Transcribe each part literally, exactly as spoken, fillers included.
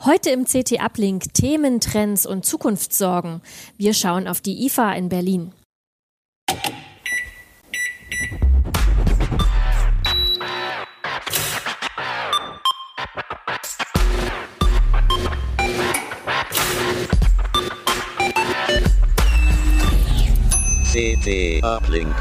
Heute im C T Uplink Themen, Trends und Zukunftssorgen. Wir schauen auf die I F A in Berlin. C T Uplink.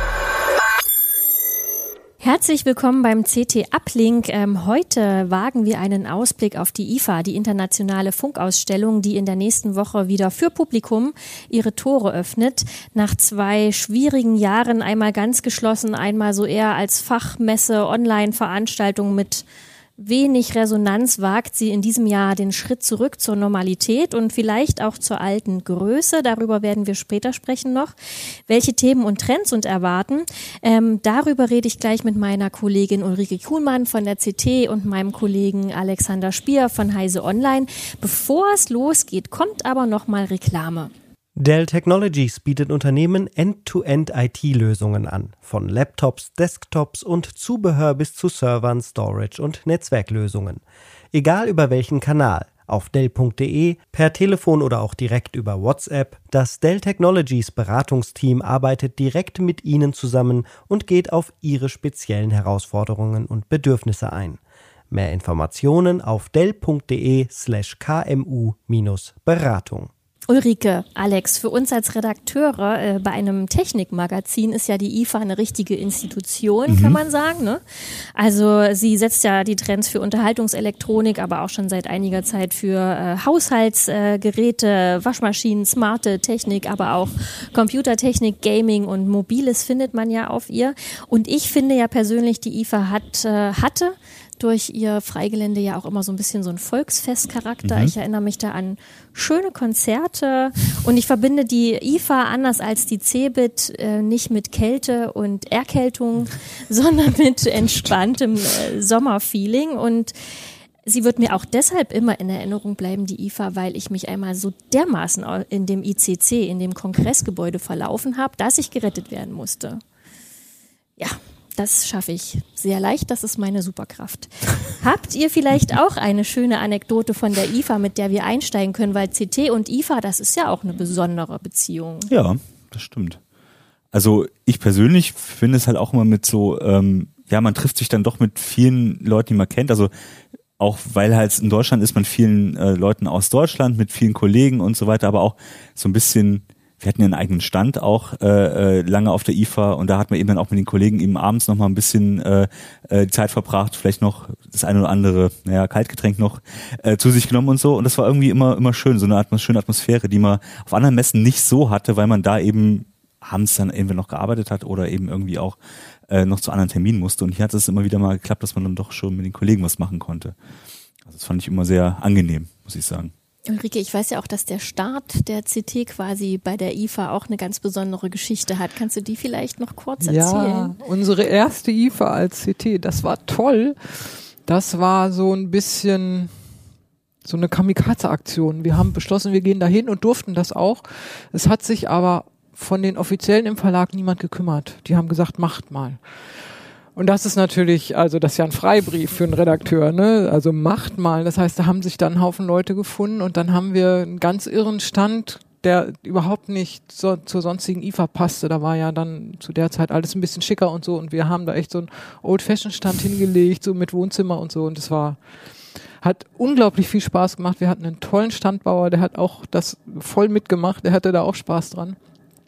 Herzlich willkommen beim C T Uplink. Ähm, heute wagen wir einen Ausblick auf die I F A, die internationale Funkausstellung, die in der nächsten Woche wieder für Publikum ihre Tore öffnet. Nach zwei schwierigen Jahren, einmal ganz geschlossen, einmal so eher als Fachmesse, Online-Veranstaltung mit wenig Resonanz, wagt sie in diesem Jahr den Schritt zurück zur Normalität und vielleicht auch zur alten Größe. Darüber werden wir später sprechen noch. Welche Themen und Trends uns erwarten, ähm, darüber rede ich gleich mit meiner Kollegin Ulrike Kuhlmann von der C T und meinem Kollegen Alexander Spier von Heise Online. Bevor es losgeht, kommt aber noch mal Reklame. Dell Technologies bietet Unternehmen End-to-End I T-Lösungen an. Von Laptops, Desktops und Zubehör bis zu Servern, Storage und Netzwerklösungen. Egal über welchen Kanal, auf dell punkt de, per Telefon oder auch direkt über WhatsApp, das Dell Technologies Beratungsteam arbeitet direkt mit Ihnen zusammen und geht auf Ihre speziellen Herausforderungen und Bedürfnisse ein. Mehr Informationen auf dell punkt de slash kmu minus Beratung. Ulrike, Alex, für uns als Redakteure äh, bei einem Technikmagazin ist ja die I F A eine richtige Institution, mhm. kann man sagen, ne? Also sie setzt ja die Trends für Unterhaltungselektronik, aber auch schon seit einiger Zeit für äh, Haushaltsgeräte, äh, Waschmaschinen, smarte Technik, aber auch Computertechnik, Gaming und Mobiles findet man ja auf ihr. Und ich finde ja persönlich, die I F A hat, äh, hatte durch ihr Freigelände ja auch immer so ein bisschen so ein Volksfestcharakter. Mhm. Ich erinnere mich da an schöne Konzerte und ich verbinde die I F A anders als die CeBIT äh, nicht mit Kälte und Erkältung, sondern mit entspanntem äh, Sommerfeeling, und sie wird mir auch deshalb immer in Erinnerung bleiben, die I F A, weil ich mich einmal so dermaßen in dem I C C, in dem Kongressgebäude verlaufen habe, dass ich gerettet werden musste. Ja. Das schaffe ich sehr leicht, das ist meine Superkraft. Habt ihr vielleicht auch eine schöne Anekdote von der I F A, mit der wir einsteigen können? Weil C T und I F A, das ist ja auch eine besondere Beziehung. Ja, das stimmt. Also ich persönlich finde es halt auch immer mit so, ähm, ja, man trifft sich dann doch mit vielen Leuten, die man kennt. Also auch weil halt in Deutschland ist man vielen äh, Leuten aus Deutschland, mit vielen Kollegen und so weiter, aber auch so ein bisschen. Wir hatten ja einen eigenen Stand auch äh, lange auf der I F A, und da hat man eben dann auch mit den Kollegen eben abends noch mal ein bisschen äh, die Zeit verbracht, vielleicht noch das eine oder andere, naja, Kaltgetränk noch äh, zu sich genommen und so, und das war irgendwie immer immer schön, so eine Atmos- schöne Atmosphäre, die man auf anderen Messen nicht so hatte, weil man da eben abends dann irgendwie noch gearbeitet hat oder eben irgendwie auch äh, noch zu anderen Terminen musste, und hier hat es immer wieder mal geklappt, dass man dann doch schon mit den Kollegen was machen konnte. Also das fand ich immer sehr angenehm, muss ich sagen. Ulrike, ich weiß ja auch, dass der Start der C T quasi bei der I F A auch eine ganz besondere Geschichte hat. Kannst du die vielleicht noch kurz erzählen? Ja, unsere erste I F A als C T, das war toll. Das war so ein bisschen so eine Kamikaze-Aktion. Wir haben beschlossen, wir gehen dahin und durften das auch. Es hat sich aber von den Offiziellen im Verlag niemand gekümmert. Die haben gesagt, macht mal. Und das ist natürlich, also das ist ja ein Freibrief für einen Redakteur, ne? Also macht mal. Das heißt, da haben sich dann ein Haufen Leute gefunden, und dann haben wir einen ganz irren Stand, der überhaupt nicht so, zur sonstigen I F A passte. Da war ja dann zu der Zeit alles ein bisschen schicker und so, und wir haben da echt so einen Old-Fashion-Stand hingelegt, so mit Wohnzimmer und so, und es war, hat unglaublich viel Spaß gemacht. Wir hatten einen tollen Standbauer, der hat auch das voll mitgemacht, der hatte da auch Spaß dran.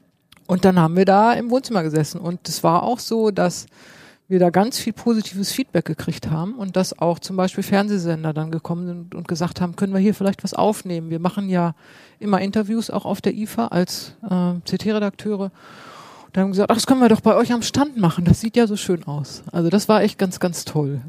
Und dann haben wir da im Wohnzimmer gesessen, und es war auch so, dass wir da ganz viel positives Feedback gekriegt haben, und dass auch zum Beispiel Fernsehsender dann gekommen sind und gesagt haben, können wir hier vielleicht was aufnehmen? Wir machen ja immer Interviews auch auf der I F A als äh, C T-Redakteure. Und dann haben wir gesagt, ach, das können wir doch bei euch am Stand machen, das sieht ja so schön aus. Also das war echt ganz, ganz toll.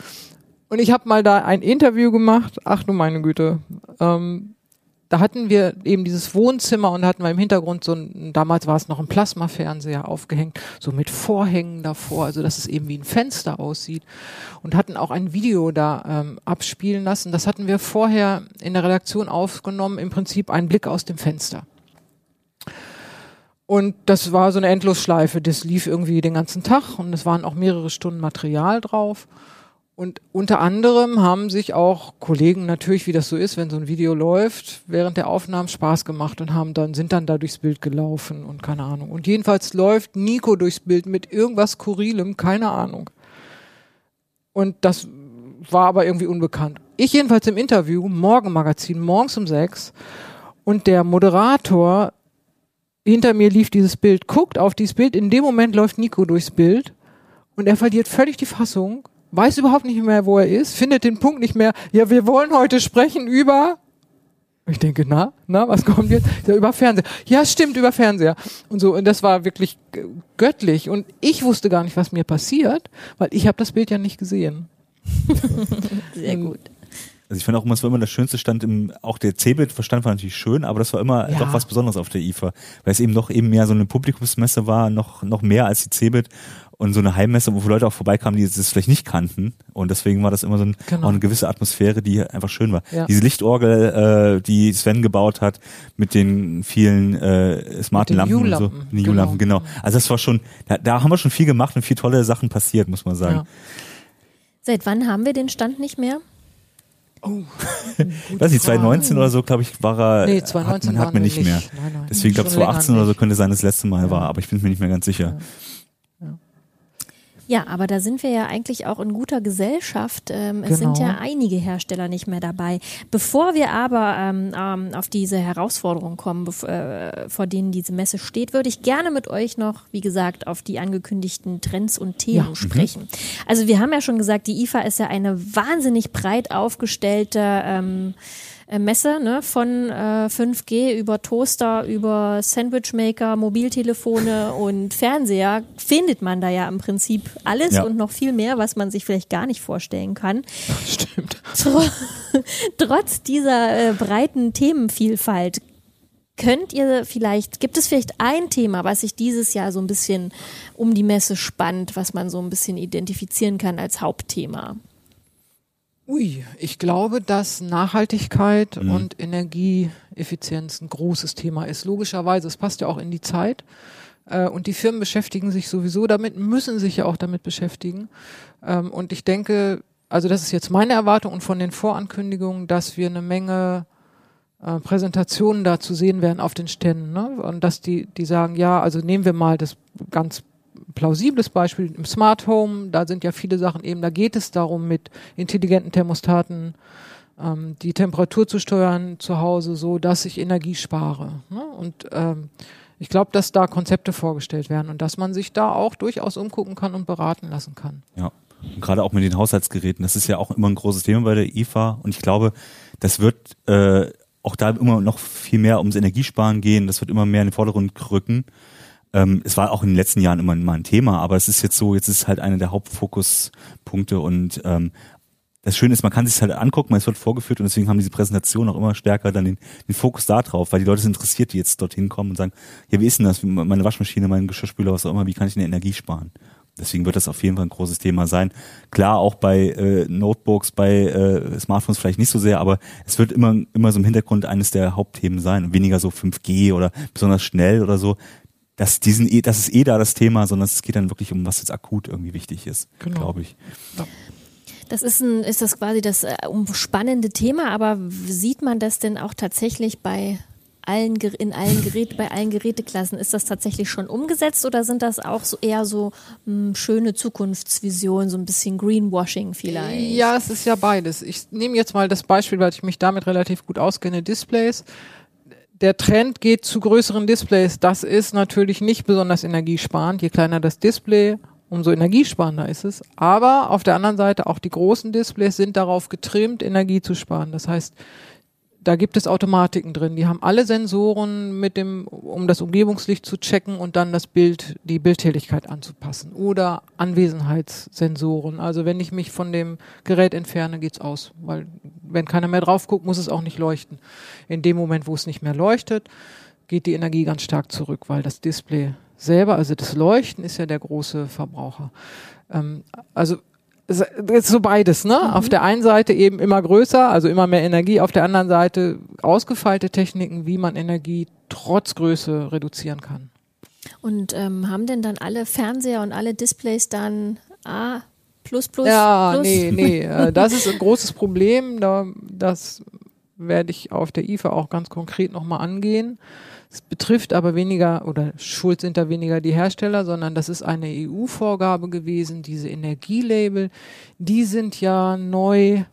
Und ich habe mal da ein Interview gemacht, ach du meine Güte, ähm, da hatten wir eben dieses Wohnzimmer, und da hatten wir im Hintergrund so ein, damals war es noch ein Plasmafernseher aufgehängt, so mit Vorhängen davor, also dass es eben wie ein Fenster aussieht, und hatten auch ein Video da ähm, abspielen lassen. Das hatten wir vorher in der Redaktion aufgenommen, im Prinzip ein Blick aus dem Fenster. Und das war so eine Endlosschleife, das lief irgendwie den ganzen Tag, und es waren auch mehrere Stunden Material drauf. Und unter anderem haben sich auch Kollegen natürlich, wie das so ist, wenn so ein Video läuft, während der Aufnahmen Spaß gemacht und haben dann, sind dann da durchs Bild gelaufen und keine Ahnung. Und jedenfalls läuft Nico durchs Bild mit irgendwas Skurrilem, keine Ahnung. Und das war aber irgendwie unbekannt. Ich jedenfalls im Interview, Morgenmagazin, morgens um sechs, und der Moderator hinter mir lief dieses Bild, guckt auf dieses Bild, in dem Moment läuft Nico durchs Bild und er verliert völlig die Fassung, weiß überhaupt nicht mehr, wo er ist, findet den Punkt nicht mehr. Ja, wir wollen heute sprechen über... Ich denke, na, na, was kommt jetzt? Ja, über Fernseher. Ja, stimmt, über Fernseher. Und so, und das war wirklich g- göttlich. Und ich wusste gar nicht, was mir passiert, weil ich habe das Bild ja nicht gesehen. Sehr gut. Also ich fand auch immer, es war immer das schönste Stand im, auch der C-Bild-Verstand war natürlich schön, aber das war immer Ja. doch was Besonderes auf der I F A, weil es eben doch eben mehr so eine Publikumsmesse war, noch, noch mehr als die C-Bild und so eine Heimmesse, wo Leute auch vorbeikamen, die das vielleicht nicht kannten, und deswegen war das immer so ein, Genau. auch eine gewisse Atmosphäre, die einfach schön war. Ja. Diese Lichtorgel, äh, die Sven gebaut hat, mit den vielen äh, smarten Mit den Lampen und so. U-Lampen, Die U-Lampen, genau. genau. Also das war schon, da, da haben wir schon viel gemacht und viel tolle Sachen passiert, muss man sagen. Ja. Seit wann haben wir den Stand nicht mehr? Weiß nicht, zwanzig neunzehn oder so, glaube ich, war er, Nee, zwanzig neunzehn hat man, hat waren man wir nicht mehr. nicht. Nein, nein. Deswegen glaube ich, Schon länger zwanzig achtzehn oder so nicht. könnte sein, das letzte Mal Ja. war, aber ich bin mir nicht mehr ganz sicher. Ja, aber da sind wir ja eigentlich auch in guter Gesellschaft. Ähm, Es Genau. sind ja einige Hersteller nicht mehr dabei. Bevor wir aber ähm, ähm, auf diese Herausforderungen kommen, bev- äh, vor denen diese Messe steht, würde ich gerne mit euch noch, wie gesagt, auf die angekündigten Trends und Themen Ja. sprechen. Also wir haben ja schon gesagt, die I F A ist ja eine wahnsinnig breit aufgestellte ähm, äh, Messe, ne, von äh, fünf G über Toaster, über Sandwichmaker, Mobiltelefone und Fernseher findet man da ja im Prinzip alles Ja. und noch viel mehr, was man sich vielleicht gar nicht vorstellen kann. Stimmt. Tr- Trotz dieser äh, breiten Themenvielfalt könnt ihr vielleicht, gibt es vielleicht ein Thema, was sich dieses Jahr so ein bisschen um die Messe spannt, was man so ein bisschen identifizieren kann als Hauptthema? Ui, ich glaube, dass Nachhaltigkeit Mhm. und Energieeffizienz ein großes Thema ist. Logischerweise, es passt ja auch in die Zeit. Äh, Und die Firmen beschäftigen sich sowieso damit, müssen sich ja auch damit beschäftigen. Ähm, Und ich denke, also das ist jetzt meine Erwartung und von den Vorankündigungen, dass wir eine Menge äh, Präsentationen da zu sehen werden auf den Ständen. Ne? Und dass die, die sagen, ja, also nehmen wir mal das ganz plausibles Beispiel im Smart Home, da sind ja viele Sachen eben, da geht es darum, mit intelligenten Thermostaten ähm, die Temperatur zu steuern zu Hause, so dass ich Energie spare. Ne? Und ähm, ich glaube, dass da Konzepte vorgestellt werden und dass man sich da auch durchaus umgucken kann und beraten lassen kann. Ja. Und gerade auch mit den Haushaltsgeräten, das ist ja auch immer ein großes Thema bei der I F A, und ich glaube, das wird äh, auch da immer noch viel mehr ums Energiesparen gehen, das wird immer mehr in den Vordergrund rücken. Ähm, es war auch in den letzten Jahren immer mal ein Thema, aber es ist jetzt so, jetzt ist es halt einer der Hauptfokuspunkte, und ähm, das Schöne ist, man kann sich halt angucken, es wird vorgeführt, und deswegen haben diese Präsentationen auch immer stärker dann den, den Fokus da drauf, weil die Leute sind interessiert, die jetzt dorthin kommen und sagen, ja, wie ist denn das, meine Waschmaschine, mein Geschirrspüler, was auch immer, wie kann ich denn Energie sparen? Deswegen wird das auf jeden Fall ein großes Thema sein. Klar, auch bei äh, Notebooks, bei äh, Smartphones vielleicht nicht so sehr, aber es wird immer immer so im Hintergrund eines der Hauptthemen sein und weniger so fünf G oder besonders schnell oder so. Das, diesen, eh- das ist eh da das Thema, sondern es geht dann wirklich um, was jetzt akut irgendwie wichtig ist, Genau. glaube ich. Das ist ein, ist das quasi das äh, umspannende Thema, aber w- sieht man das denn auch tatsächlich bei allen, Ger- in allen Geräten, bei allen Geräteklassen? Ist das tatsächlich schon umgesetzt oder sind das auch so eher so mh, schöne Zukunftsvisionen, so ein bisschen Greenwashing vielleicht? Ja, es ist ja beides. Ich nehme jetzt mal das Beispiel, weil ich mich damit relativ gut auskenne, Displays. Der Trend geht zu größeren Displays. Das ist natürlich nicht besonders energiesparend. Je kleiner das Display, umso energiesparender ist es. Aber auf der anderen Seite auch die großen Displays sind darauf getrimmt, Energie zu sparen. Das heißt, da gibt es Automatiken drin. Die haben alle Sensoren mit dem, um das Umgebungslicht zu checken und dann das Bild, die Bildhelligkeit anzupassen. Oder Anwesenheitssensoren. Also wenn ich mich von dem Gerät entferne, geht's aus. Weil wenn keiner mehr drauf guckt, muss es auch nicht leuchten. In dem Moment, wo es nicht mehr leuchtet, geht die Energie ganz stark zurück, weil das Display selber, also das Leuchten ist ja der große Verbraucher. Ähm, also es ist so beides, ne? Mhm. Auf der einen Seite eben immer größer, also immer mehr Energie, auf der anderen Seite ausgefeilte Techniken, wie man Energie trotz Größe reduzieren kann. Und ähm, haben denn dann alle Fernseher und alle Displays dann A, plus, plus, Ja, plus. nee, nee, äh, das ist ein großes Problem. Da, das werde ich auf der I F A auch ganz konkret nochmal angehen. Es betrifft aber weniger, oder schuld sind da weniger die Hersteller, sondern das ist eine E U-Vorgabe gewesen, diese Energielabel, die sind ja neu,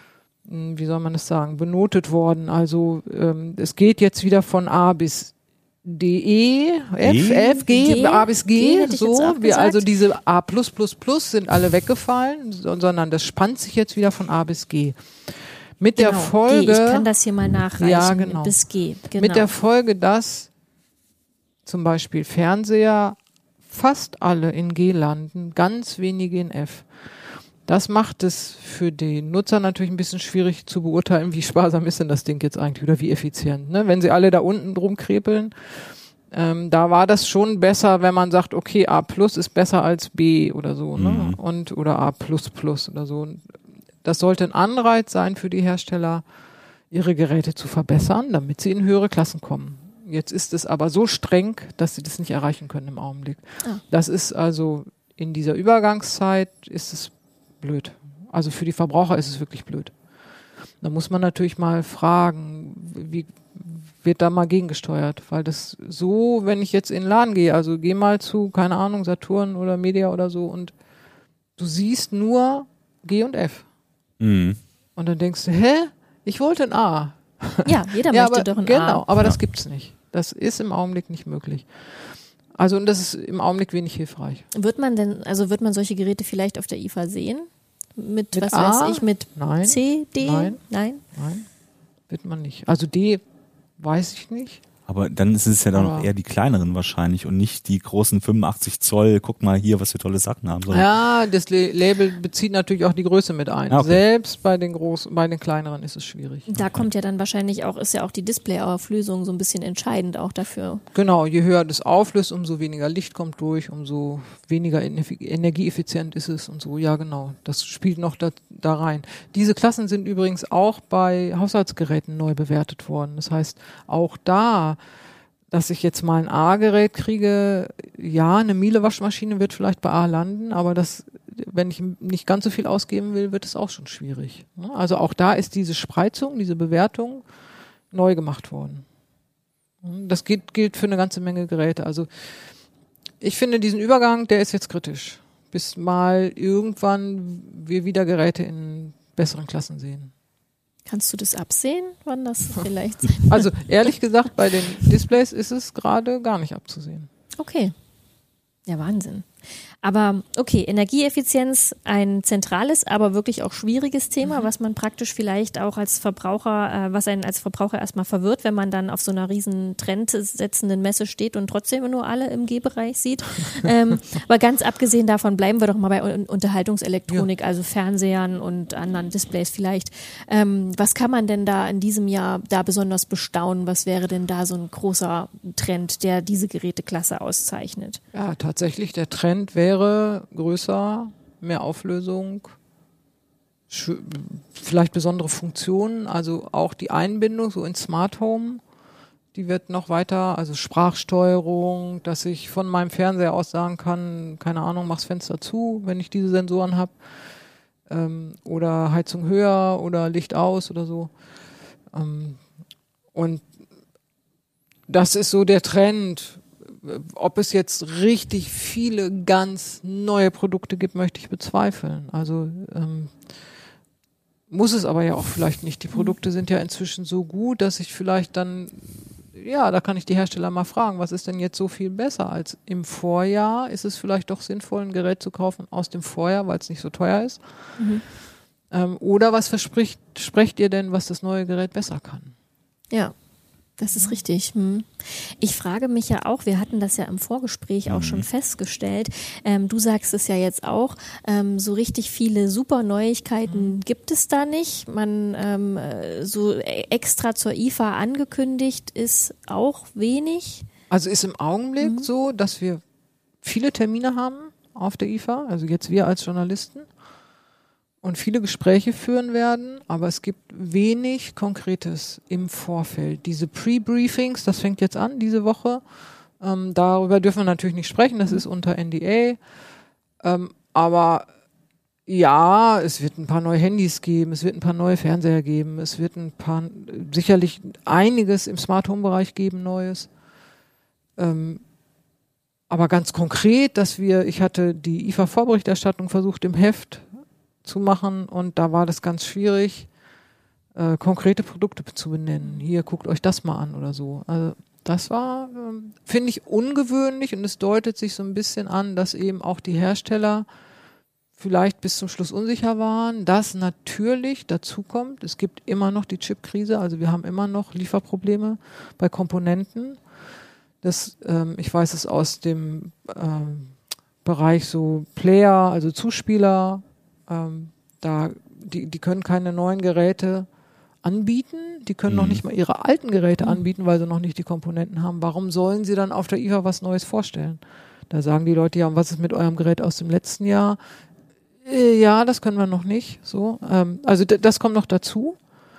wie soll man das sagen, benotet worden. Also ähm, es geht jetzt wieder von A bis D, E, F, F, G, G, A bis G G, hätte ich so. jetzt auch Wir, gesagt. also diese A plus plus plus sind alle weggefallen, so, sondern das spannt sich jetzt wieder von A bis G. Mit Genau, der Folge, G. Ich kann das hier mal nachreichen. Ja, genau. Bis G. Genau. mit der Folge, dass zum Beispiel Fernseher fast alle in G landen, ganz wenige in F. Das macht es für den Nutzer natürlich ein bisschen schwierig zu beurteilen, wie sparsam ist denn das Ding jetzt eigentlich oder wie effizient. Ne? Wenn sie alle da unten drum krepeln, ähm, da war das schon besser, wenn man sagt, okay, A plus ist besser als B oder so, ne? Mhm. Und oder A plus plus oder so. Das sollte ein Anreiz sein für die Hersteller, ihre Geräte zu verbessern, damit sie in höhere Klassen kommen. Jetzt ist es aber so streng, dass sie das nicht erreichen können im Augenblick. Ah. Das ist also in dieser Übergangszeit ist es blöd. Also für die Verbraucher ist es wirklich blöd. Da muss man natürlich mal fragen, wie wird da mal gegengesteuert? Weil das so, wenn ich jetzt in den Laden gehe, also geh mal zu, keine Ahnung, Saturn oder Media oder so und du siehst nur G und F. Mhm. Und dann denkst du, hä? Ich wollte ein A. Ja, jeder ja, möchte aber, doch ein Genau, A. aber das Ja. gibt's nicht. Das ist im Augenblick nicht möglich. Also und das ist im Augenblick wenig hilfreich. Wird man denn, also wird man solche Geräte vielleicht auf der I F A sehen? Mit, Mit was A? weiß ich, mit Nein. C, D? Nein. Nein? Nein, wird man nicht. Also D weiß ich nicht. Aber dann ist es ja dann Aber- noch eher die kleineren wahrscheinlich und nicht die großen fünfundachtzig Zoll, guck mal hier, was wir tolle Sachen haben. sondern- Ja, das Le- Label bezieht natürlich auch die Größe mit ein. Ah, okay. Selbst bei den großen, bei den kleineren ist es schwierig. Da kommt ja dann wahrscheinlich auch, ist ja auch die Displayauflösung so ein bisschen entscheidend auch dafür. Genau, je höher das auflöst, umso weniger Licht kommt durch, umso weniger ener- energieeffizient ist es und so. Ja, genau. Das spielt noch da, da rein. Diese Klassen sind übrigens auch bei Haushaltsgeräten neu bewertet worden. Das heißt, auch da, dass ich jetzt mal ein A-Gerät kriege, ja, eine Miele-Waschmaschine wird vielleicht bei A landen, aber das, wenn ich nicht ganz so viel ausgeben will, wird es auch schon schwierig. ne? Also auch da ist diese Spreizung, diese Bewertung neu gemacht worden. Das gilt, gilt für eine ganze Menge Geräte. Also ich finde diesen Übergang, der ist jetzt kritisch, bis mal irgendwann wir wieder Geräte in besseren Klassen sehen. Kannst du das absehen, wann das vielleicht sein? Also ehrlich gesagt, bei den Displays ist es gerade gar nicht abzusehen. Okay. Ja, Wahnsinn. Aber okay, Energieeffizienz, ein zentrales, aber wirklich auch schwieriges Thema, was man praktisch vielleicht auch als Verbraucher, äh, was einen als Verbraucher erstmal verwirrt, wenn man dann auf so einer riesen trendsetzenden Messe steht und trotzdem nur alle im G-Bereich sieht. ähm, aber ganz abgesehen davon bleiben wir doch mal bei Un- Unterhaltungselektronik, also Fernsehern und anderen Displays vielleicht. Ähm, was kann man denn da in diesem Jahr da besonders bestaunen? Was wäre denn da so ein großer Trend, der diese Geräteklasse auszeichnet? Ja, tatsächlich, der Trend wäre größer, mehr Auflösung, schö- vielleicht besondere Funktionen, also auch die Einbindung so in Smart Home, die wird noch weiter, also Sprachsteuerung, dass ich von meinem Fernseher aus sagen kann, keine Ahnung, mach's Fenster zu, wenn ich diese Sensoren habe, ähm, oder Heizung höher oder Licht aus oder so. Ähm, und das ist so der Trend. Ob es jetzt richtig viele ganz neue Produkte gibt, möchte ich bezweifeln. Also ähm, muss es aber ja auch vielleicht nicht. Die Produkte sind ja inzwischen so gut, dass ich vielleicht dann, ja, da kann ich die Hersteller mal fragen, was ist denn jetzt so viel besser als im Vorjahr? Ist es vielleicht doch sinnvoll, ein Gerät zu kaufen aus dem Vorjahr, weil es nicht so teuer ist? Mhm. Ähm, oder was verspricht, sprecht ihr denn, was das neue Gerät besser kann? Ja, das ist richtig. Hm. Ich frage mich ja auch, wir hatten das ja im Vorgespräch auch schon festgestellt, ähm, du sagst es ja jetzt auch, ähm, so richtig viele super Neuigkeiten gibt es da nicht. Man ähm, äh, so extra zur I F A angekündigt ist auch wenig. Also ist im Augenblick Mhm. so, dass wir viele Termine haben auf der I F A, also jetzt wir als Journalisten, und viele Gespräche führen werden, aber es gibt wenig Konkretes im Vorfeld. Diese Pre-Briefings, das fängt jetzt an diese Woche, ähm, darüber dürfen wir natürlich nicht sprechen, das ist unter N D A, ähm, aber Ja, es wird ein paar neue Handys geben, es wird ein paar neue Fernseher geben, es wird ein paar, sicherlich einiges im Smart Home Bereich geben, Neues. Ähm, aber ganz konkret, dass wir, ich hatte die I F A-Vorberichterstattung versucht im Heft zu machen und da war das ganz schwierig, äh, konkrete Produkte zu benennen. Hier, guckt euch das mal an oder so. Also das war, ähm, finde ich, ungewöhnlich und es deutet sich so ein bisschen an, dass eben auch die Hersteller vielleicht bis zum Schluss unsicher waren, dass natürlich dazu kommt, es gibt immer noch die Chipkrise, also wir haben immer noch Lieferprobleme bei Komponenten. Das, ähm, ich weiß es aus dem ähm, Bereich so Player, also Zuspieler, ähm, da die, die können keine neuen Geräte anbieten, die können mhm. noch nicht mal ihre alten Geräte mhm. anbieten, weil sie noch nicht die Komponenten haben. Warum sollen sie dann auf der I F A was Neues vorstellen? Da sagen die Leute, ja, was ist mit eurem Gerät aus dem letzten Jahr? Ja, das können wir noch nicht. So, ähm, also d- das kommt noch dazu.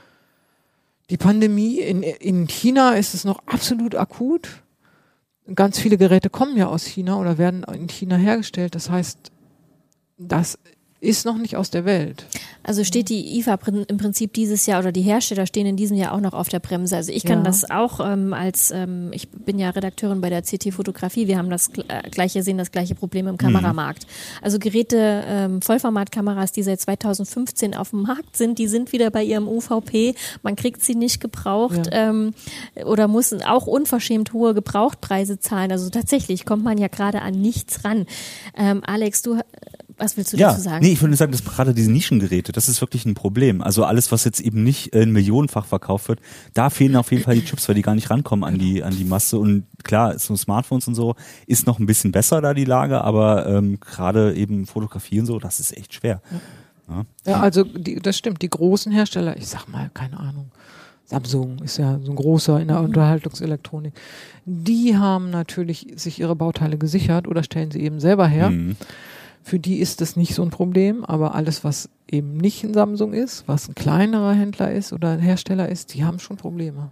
Die Pandemie in, in China ist es noch absolut akut. Ganz viele Geräte kommen ja aus China oder werden in China hergestellt. Das heißt, das ist noch nicht aus der Welt. Also steht die I F A im Prinzip dieses Jahr oder die Hersteller stehen in diesem Jahr auch noch auf der Bremse. Also ich kann Ja. das auch ähm, als, ähm, ich bin ja Redakteurin bei der C T Fotografie, wir haben das äh, gleiche, sehen das gleiche Problem im Kameramarkt. Also Geräte, ähm, Vollformatkameras, die seit zweitausendfünfzehn auf dem Markt sind, die sind wieder bei ihrem U V P, man kriegt sie nicht gebraucht Ja. ähm, oder muss auch unverschämt hohe Gebrauchtpreise zahlen. Also tatsächlich kommt man ja gerade an nichts ran. Ähm, Alex, du Was willst du ja, dazu sagen? Nee, ich würde sagen, dass gerade diese Nischengeräte, das ist wirklich ein Problem. Also alles, was jetzt eben nicht in Millionenfach verkauft wird, da fehlen auf jeden Fall die Chips, weil die gar nicht rankommen an die an die Masse. Und klar, so Smartphones und so ist noch ein bisschen besser da die Lage, aber ähm, gerade eben Fotografie und so, das ist echt schwer. Ja, Ja, also die, das stimmt. Die großen Hersteller, ich sag mal, keine Ahnung, Samsung ist ja so ein großer in der Unterhaltungselektronik, die haben natürlich sich ihre Bauteile gesichert oder stellen sie eben selber her. Mhm. Für die ist das nicht so ein Problem, aber alles, was eben nicht ein Samsung ist, was ein kleinerer Händler ist oder ein Hersteller ist, die haben schon Probleme.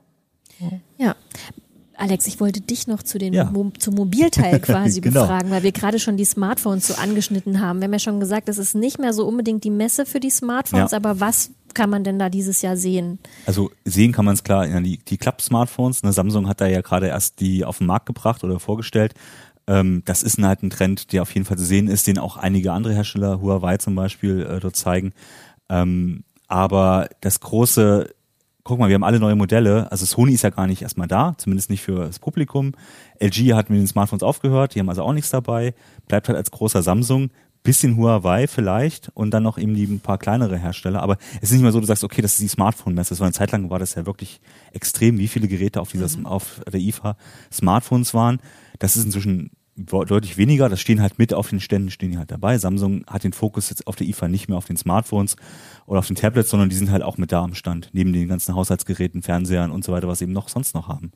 Ja. Alex, ich wollte dich noch zu den Ja. Mo- zum Mobilteil quasi Genau. befragen, weil wir gerade schon die Smartphones so angeschnitten haben. Wir haben ja schon gesagt, es ist nicht mehr so unbedingt die Messe für die Smartphones, Ja. aber was kann man denn da dieses Jahr sehen? Also sehen kann man es klar, ja, die, die Klapp-Smartphones, ne, Samsung hat da ja gerade erst die auf den Markt gebracht oder vorgestellt. Ähm, das ist halt ein Trend, der auf jeden Fall zu sehen ist, den auch einige andere Hersteller, Huawei zum Beispiel, äh, dort zeigen. Ähm, aber das große, guck mal, wir haben alle neue Modelle, also Sony ist ja gar nicht erstmal da, zumindest nicht für das Publikum. L G hat mit den Smartphones aufgehört, die haben also auch nichts dabei, bleibt halt als großer Samsung, bisschen Huawei vielleicht und dann noch eben die ein paar kleinere Hersteller, aber es ist nicht mehr so, du sagst, okay, das ist die Smartphone-Messe, so eine Zeit lang war das ja wirklich extrem, wie viele Geräte auf dieser, mhm. auf der I F A Smartphones waren. Das ist inzwischen deutlich weniger, das stehen halt mit auf den Ständen, stehen die halt dabei. Samsung hat den Fokus jetzt auf der I F A nicht mehr auf den Smartphones oder auf den Tablets, sondern die sind halt auch mit da am Stand, neben den ganzen Haushaltsgeräten, Fernsehern und so weiter, was sie eben noch sonst noch haben.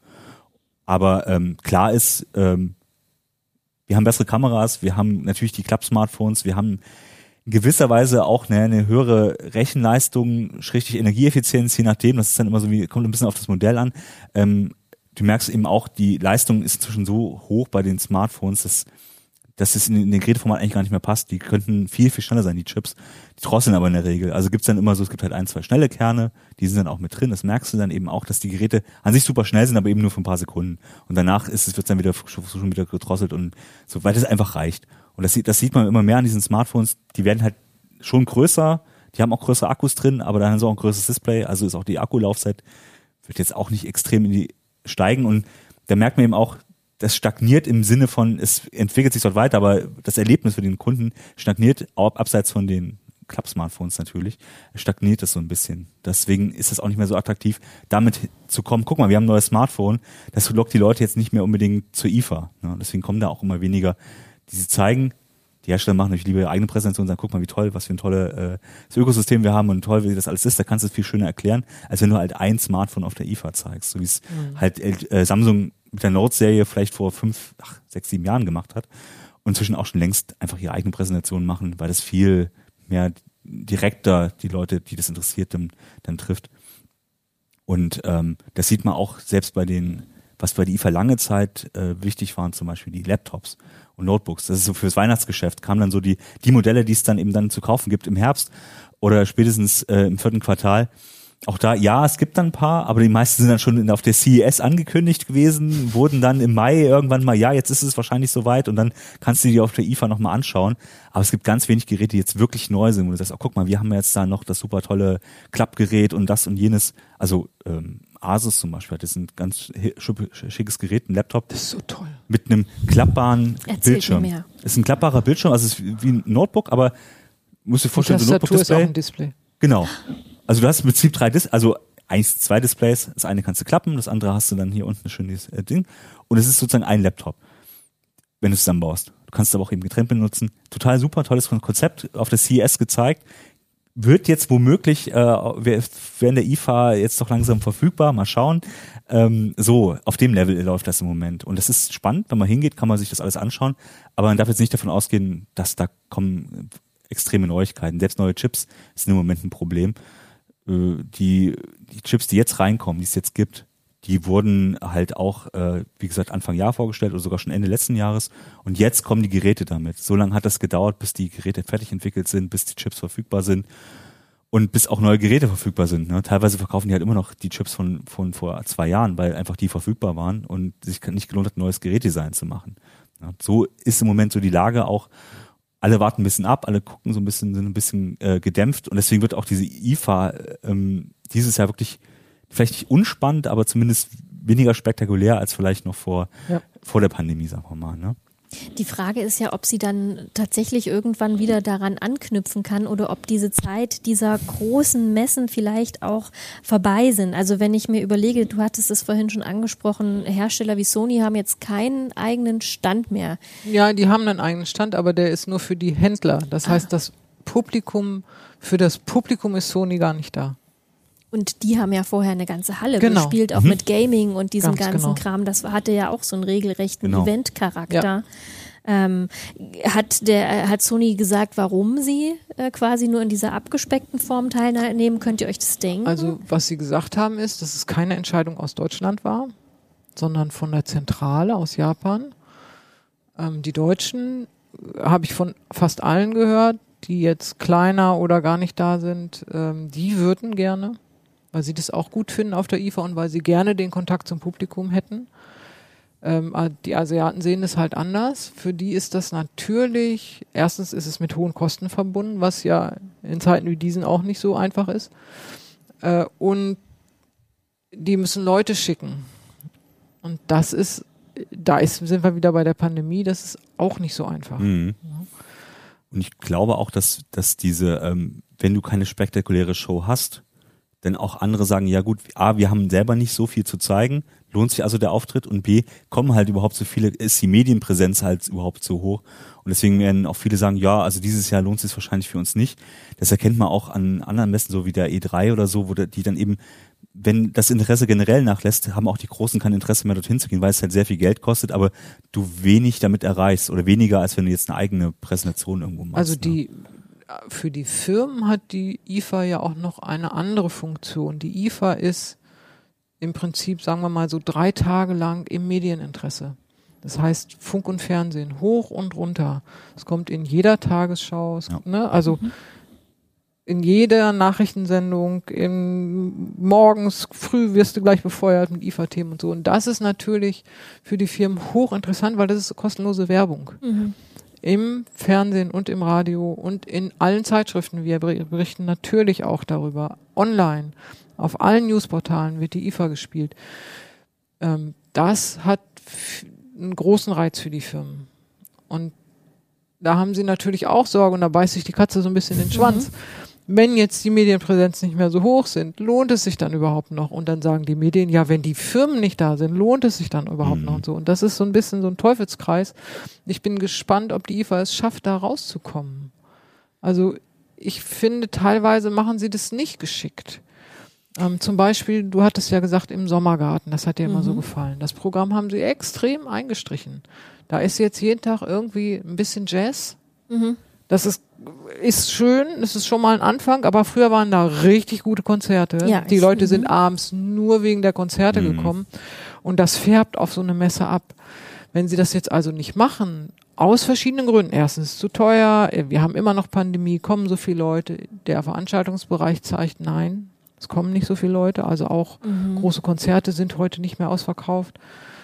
Aber ähm, klar ist, ähm, wir haben bessere Kameras, wir haben natürlich die Klapp-Smartphones, wir haben in gewisser Weise auch eine, eine höhere Rechenleistung, schrägstrich Energieeffizienz, je nachdem, das ist dann immer so wie, kommt ein bisschen auf das Modell an. Ähm, du merkst eben auch, die Leistung ist inzwischen so hoch bei den Smartphones, dass, dass es in, in den Geräteformat eigentlich gar nicht mehr passt. Die könnten viel, viel schneller sein, die Chips. Die drosseln aber in der Regel. Also gibt's dann immer so, es gibt halt ein, zwei schnelle Kerne, die sind dann auch mit drin. Das merkst du dann eben auch, dass die Geräte an sich super schnell sind, aber eben nur für ein paar Sekunden. Und danach ist es, wird's dann wieder schon wieder gedrosselt und so, weil das einfach reicht. Und das sieht, das sieht man immer mehr an diesen Smartphones. Die werden halt schon größer, die haben auch größere Akkus drin, aber dann haben sie auch ein größeres Display. Also ist auch die Akkulaufzeit wird jetzt auch nicht extrem in die steigen. Und da merkt man eben auch, das stagniert im Sinne von, es entwickelt sich dort weiter, aber das Erlebnis für den Kunden stagniert, auch abseits von den Klapp-Smartphones natürlich, stagniert das so ein bisschen. Deswegen ist es auch nicht mehr so attraktiv, damit zu kommen. Guck mal, wir haben ein neues Smartphone, das lockt die Leute jetzt nicht mehr unbedingt zur I F A. Ne? Deswegen kommen da auch immer weniger, die sie zeigen. Die Hersteller machen natürlich lieber ihre eigene Präsentation und sagen, guck mal, wie toll, was für ein tolles äh, das Ökosystem wir haben und toll, wie das alles ist. Da kannst du es viel schöner erklären, als wenn du halt ein Smartphone auf der I F A zeigst, so wie es mhm. halt äh, Samsung mit der Note-Serie vielleicht vor fünf, ach, sechs, sieben Jahren gemacht hat und inzwischen auch schon längst einfach ihre eigene Präsentation machen, weil das viel mehr direkter die Leute, die das interessiert, dann, dann trifft. Und ähm, das sieht man auch selbst bei den was bei der I F A lange Zeit äh, wichtig waren, zum Beispiel die Laptops und Notebooks. Das ist so fürs Weihnachtsgeschäft, kamen dann so die die Modelle, die es dann eben dann zu kaufen gibt im Herbst oder spätestens äh, im vierten Quartal. Auch da, ja, es gibt dann ein paar, aber die meisten sind dann schon auf der C E S angekündigt gewesen, wurden dann im Mai irgendwann mal, ja, jetzt ist es wahrscheinlich soweit und dann kannst du die auf der I F A nochmal anschauen. Aber es gibt ganz wenig Geräte, die jetzt wirklich neu sind, wo du sagst, oh, guck mal, wir haben jetzt da noch das super tolle Klappgerät und das und jenes. Also ähm, Asus zum Beispiel hat jetzt ein ganz schickes Gerät, ein Laptop. Das ist so toll. Mit einem klappbaren Erzähl Bildschirm. mir mehr. Ist ein klappbarer Bildschirm, also es ist wie ein Notebook, aber musst dir vorstellen, Die so ein Tastatur ist auch Notebook-Display. ein Display. Genau. Also du hast im Prinzip drei Dis, also eins, zwei Displays. Das eine kannst du klappen, das andere hast du dann hier unten ein schönes äh, Ding. Und es ist sozusagen ein Laptop, wenn du es zusammenbaust. Du kannst es aber auch eben getrennt benutzen. Total super, tolles Konzept, auf der C E S gezeigt. Wird jetzt womöglich, äh, während der I F A jetzt doch langsam verfügbar, mal schauen. Ähm, so, auf dem Level läuft das im Moment. Und das ist spannend, wenn man hingeht, kann man sich das alles anschauen. Aber man darf jetzt nicht davon ausgehen, dass da kommen extreme Neuigkeiten. Selbst neue Chips sind im Moment ein Problem. Die, die Chips, die jetzt reinkommen, die es jetzt gibt, die wurden halt auch, äh, wie gesagt, Anfang Jahr vorgestellt oder sogar schon Ende letzten Jahres. Und jetzt kommen die Geräte damit. So lange hat das gedauert, bis die Geräte fertig entwickelt sind, bis die Chips verfügbar sind und bis auch neue Geräte verfügbar sind. Ne? Teilweise verkaufen die halt immer noch die Chips von, von vor zwei Jahren, weil einfach die verfügbar waren und sich nicht gelohnt hat, ein neues Gerätdesign zu machen. Ja, so ist im Moment so die Lage auch. Alle warten ein bisschen ab, alle gucken so ein bisschen, sind ein bisschen äh, gedämpft und deswegen wird auch diese I F A ähm, dieses Jahr wirklich vielleicht nicht unspannend, aber zumindest weniger spektakulär als vielleicht noch vor, ja. vor der Pandemie, sagen wir mal. Ne? Die Frage ist ja, ob sie dann tatsächlich irgendwann wieder daran anknüpfen kann oder ob diese Zeit dieser großen Messen vielleicht auch vorbei sind. Also wenn ich mir überlege, du hattest es vorhin schon angesprochen, Hersteller wie Sony haben jetzt keinen eigenen Stand mehr. Ja, die haben einen eigenen Stand, aber der ist nur für die Händler. Das heißt, das Publikum, für das Publikum ist Sony gar nicht da. Und die haben ja vorher eine ganze Halle genau. gespielt, auch mhm. mit Gaming und diesem Ganz ganzen genau. Kram. Das hatte ja auch so einen regelrechten genau. Event-Charakter. Ja. Ähm, hat der hat Sony gesagt, warum sie äh, quasi nur in dieser abgespeckten Form teilnehmen? Könnt ihr euch das denken? Also was sie gesagt haben ist, dass es keine Entscheidung aus Deutschland war, sondern von der Zentrale aus Japan. Ähm, die Deutschen äh, habe ich von fast allen gehört, die jetzt kleiner oder gar nicht da sind, ähm, die würden gerne, weil sie das auch gut finden auf der I F A und weil sie gerne den Kontakt zum Publikum hätten. Ähm, die Asiaten sehen es halt anders. Für die ist das natürlich, erstens ist es mit hohen Kosten verbunden, was ja in Zeiten wie diesen auch nicht so einfach ist. Äh, und die müssen Leute schicken. Und das ist, da ist, sind wir wieder bei der Pandemie, das ist auch nicht so einfach. Mhm. Ja. Und ich glaube auch, dass, dass diese, ähm, wenn du keine spektakuläre Show hast, dann auch andere sagen, ja gut, A, wir haben selber nicht so viel zu zeigen, lohnt sich also der Auftritt und B, kommen halt überhaupt so viele, ist die Medienpräsenz halt überhaupt so hoch und deswegen werden auch viele sagen, ja, also dieses Jahr lohnt es sich wahrscheinlich für uns nicht. Das erkennt man auch an anderen Messen, so wie der E drei oder so, wo die dann eben, wenn das Interesse generell nachlässt, haben auch die Großen kein Interesse mehr dorthin zu gehen, weil es halt sehr viel Geld kostet, aber du wenig damit erreichst oder weniger, als wenn du jetzt eine eigene Präsentation irgendwo machst. Also die, ne? Für die Firmen hat die I F A ja auch noch eine andere Funktion. Die I F A ist im Prinzip, sagen wir mal, so drei Tage lang im Medieninteresse. Das heißt Funk und Fernsehen, hoch und runter. Es kommt in jeder Tagesschau, es, ja. ne, also mhm. in jeder Nachrichtensendung, im, morgens früh wirst du gleich befeuert mit I F A-Themen und so. Und das ist natürlich für die Firmen hochinteressant, weil das ist kostenlose Werbung. Mhm. Im Fernsehen und im Radio und in allen Zeitschriften. Wir berichten natürlich auch darüber. Online, auf allen Newsportalen wird die I F A gespielt. Ähm, das hat f- einen großen Reiz für die Firmen. Und da haben sie natürlich auch Sorge und da beißt sich die Katze so ein bisschen in den Schwanz. Mhm. Wenn jetzt die Medienpräsenz nicht mehr so hoch sind, lohnt es sich dann überhaupt noch? Und dann sagen die Medien, ja, wenn die Firmen nicht da sind, lohnt es sich dann überhaupt mhm. noch und so. Und das ist so ein bisschen so ein Teufelskreis. Ich bin gespannt, ob die I F A es schafft, da rauszukommen. Also ich finde, teilweise machen sie das nicht geschickt. Ähm, zum Beispiel, du hattest ja gesagt, im Sommergarten, das hat dir mhm. immer so gefallen. Das Programm haben sie extrem eingestrichen. Da ist jetzt jeden Tag irgendwie ein bisschen Jazz. Mhm. Das ist, ist schön, das ist schon mal ein Anfang, aber früher waren da richtig gute Konzerte. Ja, die Leute sind abends nur wegen der Konzerte mhm. gekommen. Und das färbt auf so eine Messe ab. Wenn sie das jetzt also nicht machen, aus verschiedenen Gründen. Erstens ist es zu teuer, wir haben immer noch Pandemie, kommen so viele Leute. Der Veranstaltungsbereich zeigt, nein, es kommen nicht so viele Leute. Also auch mhm. große Konzerte sind heute nicht mehr ausverkauft.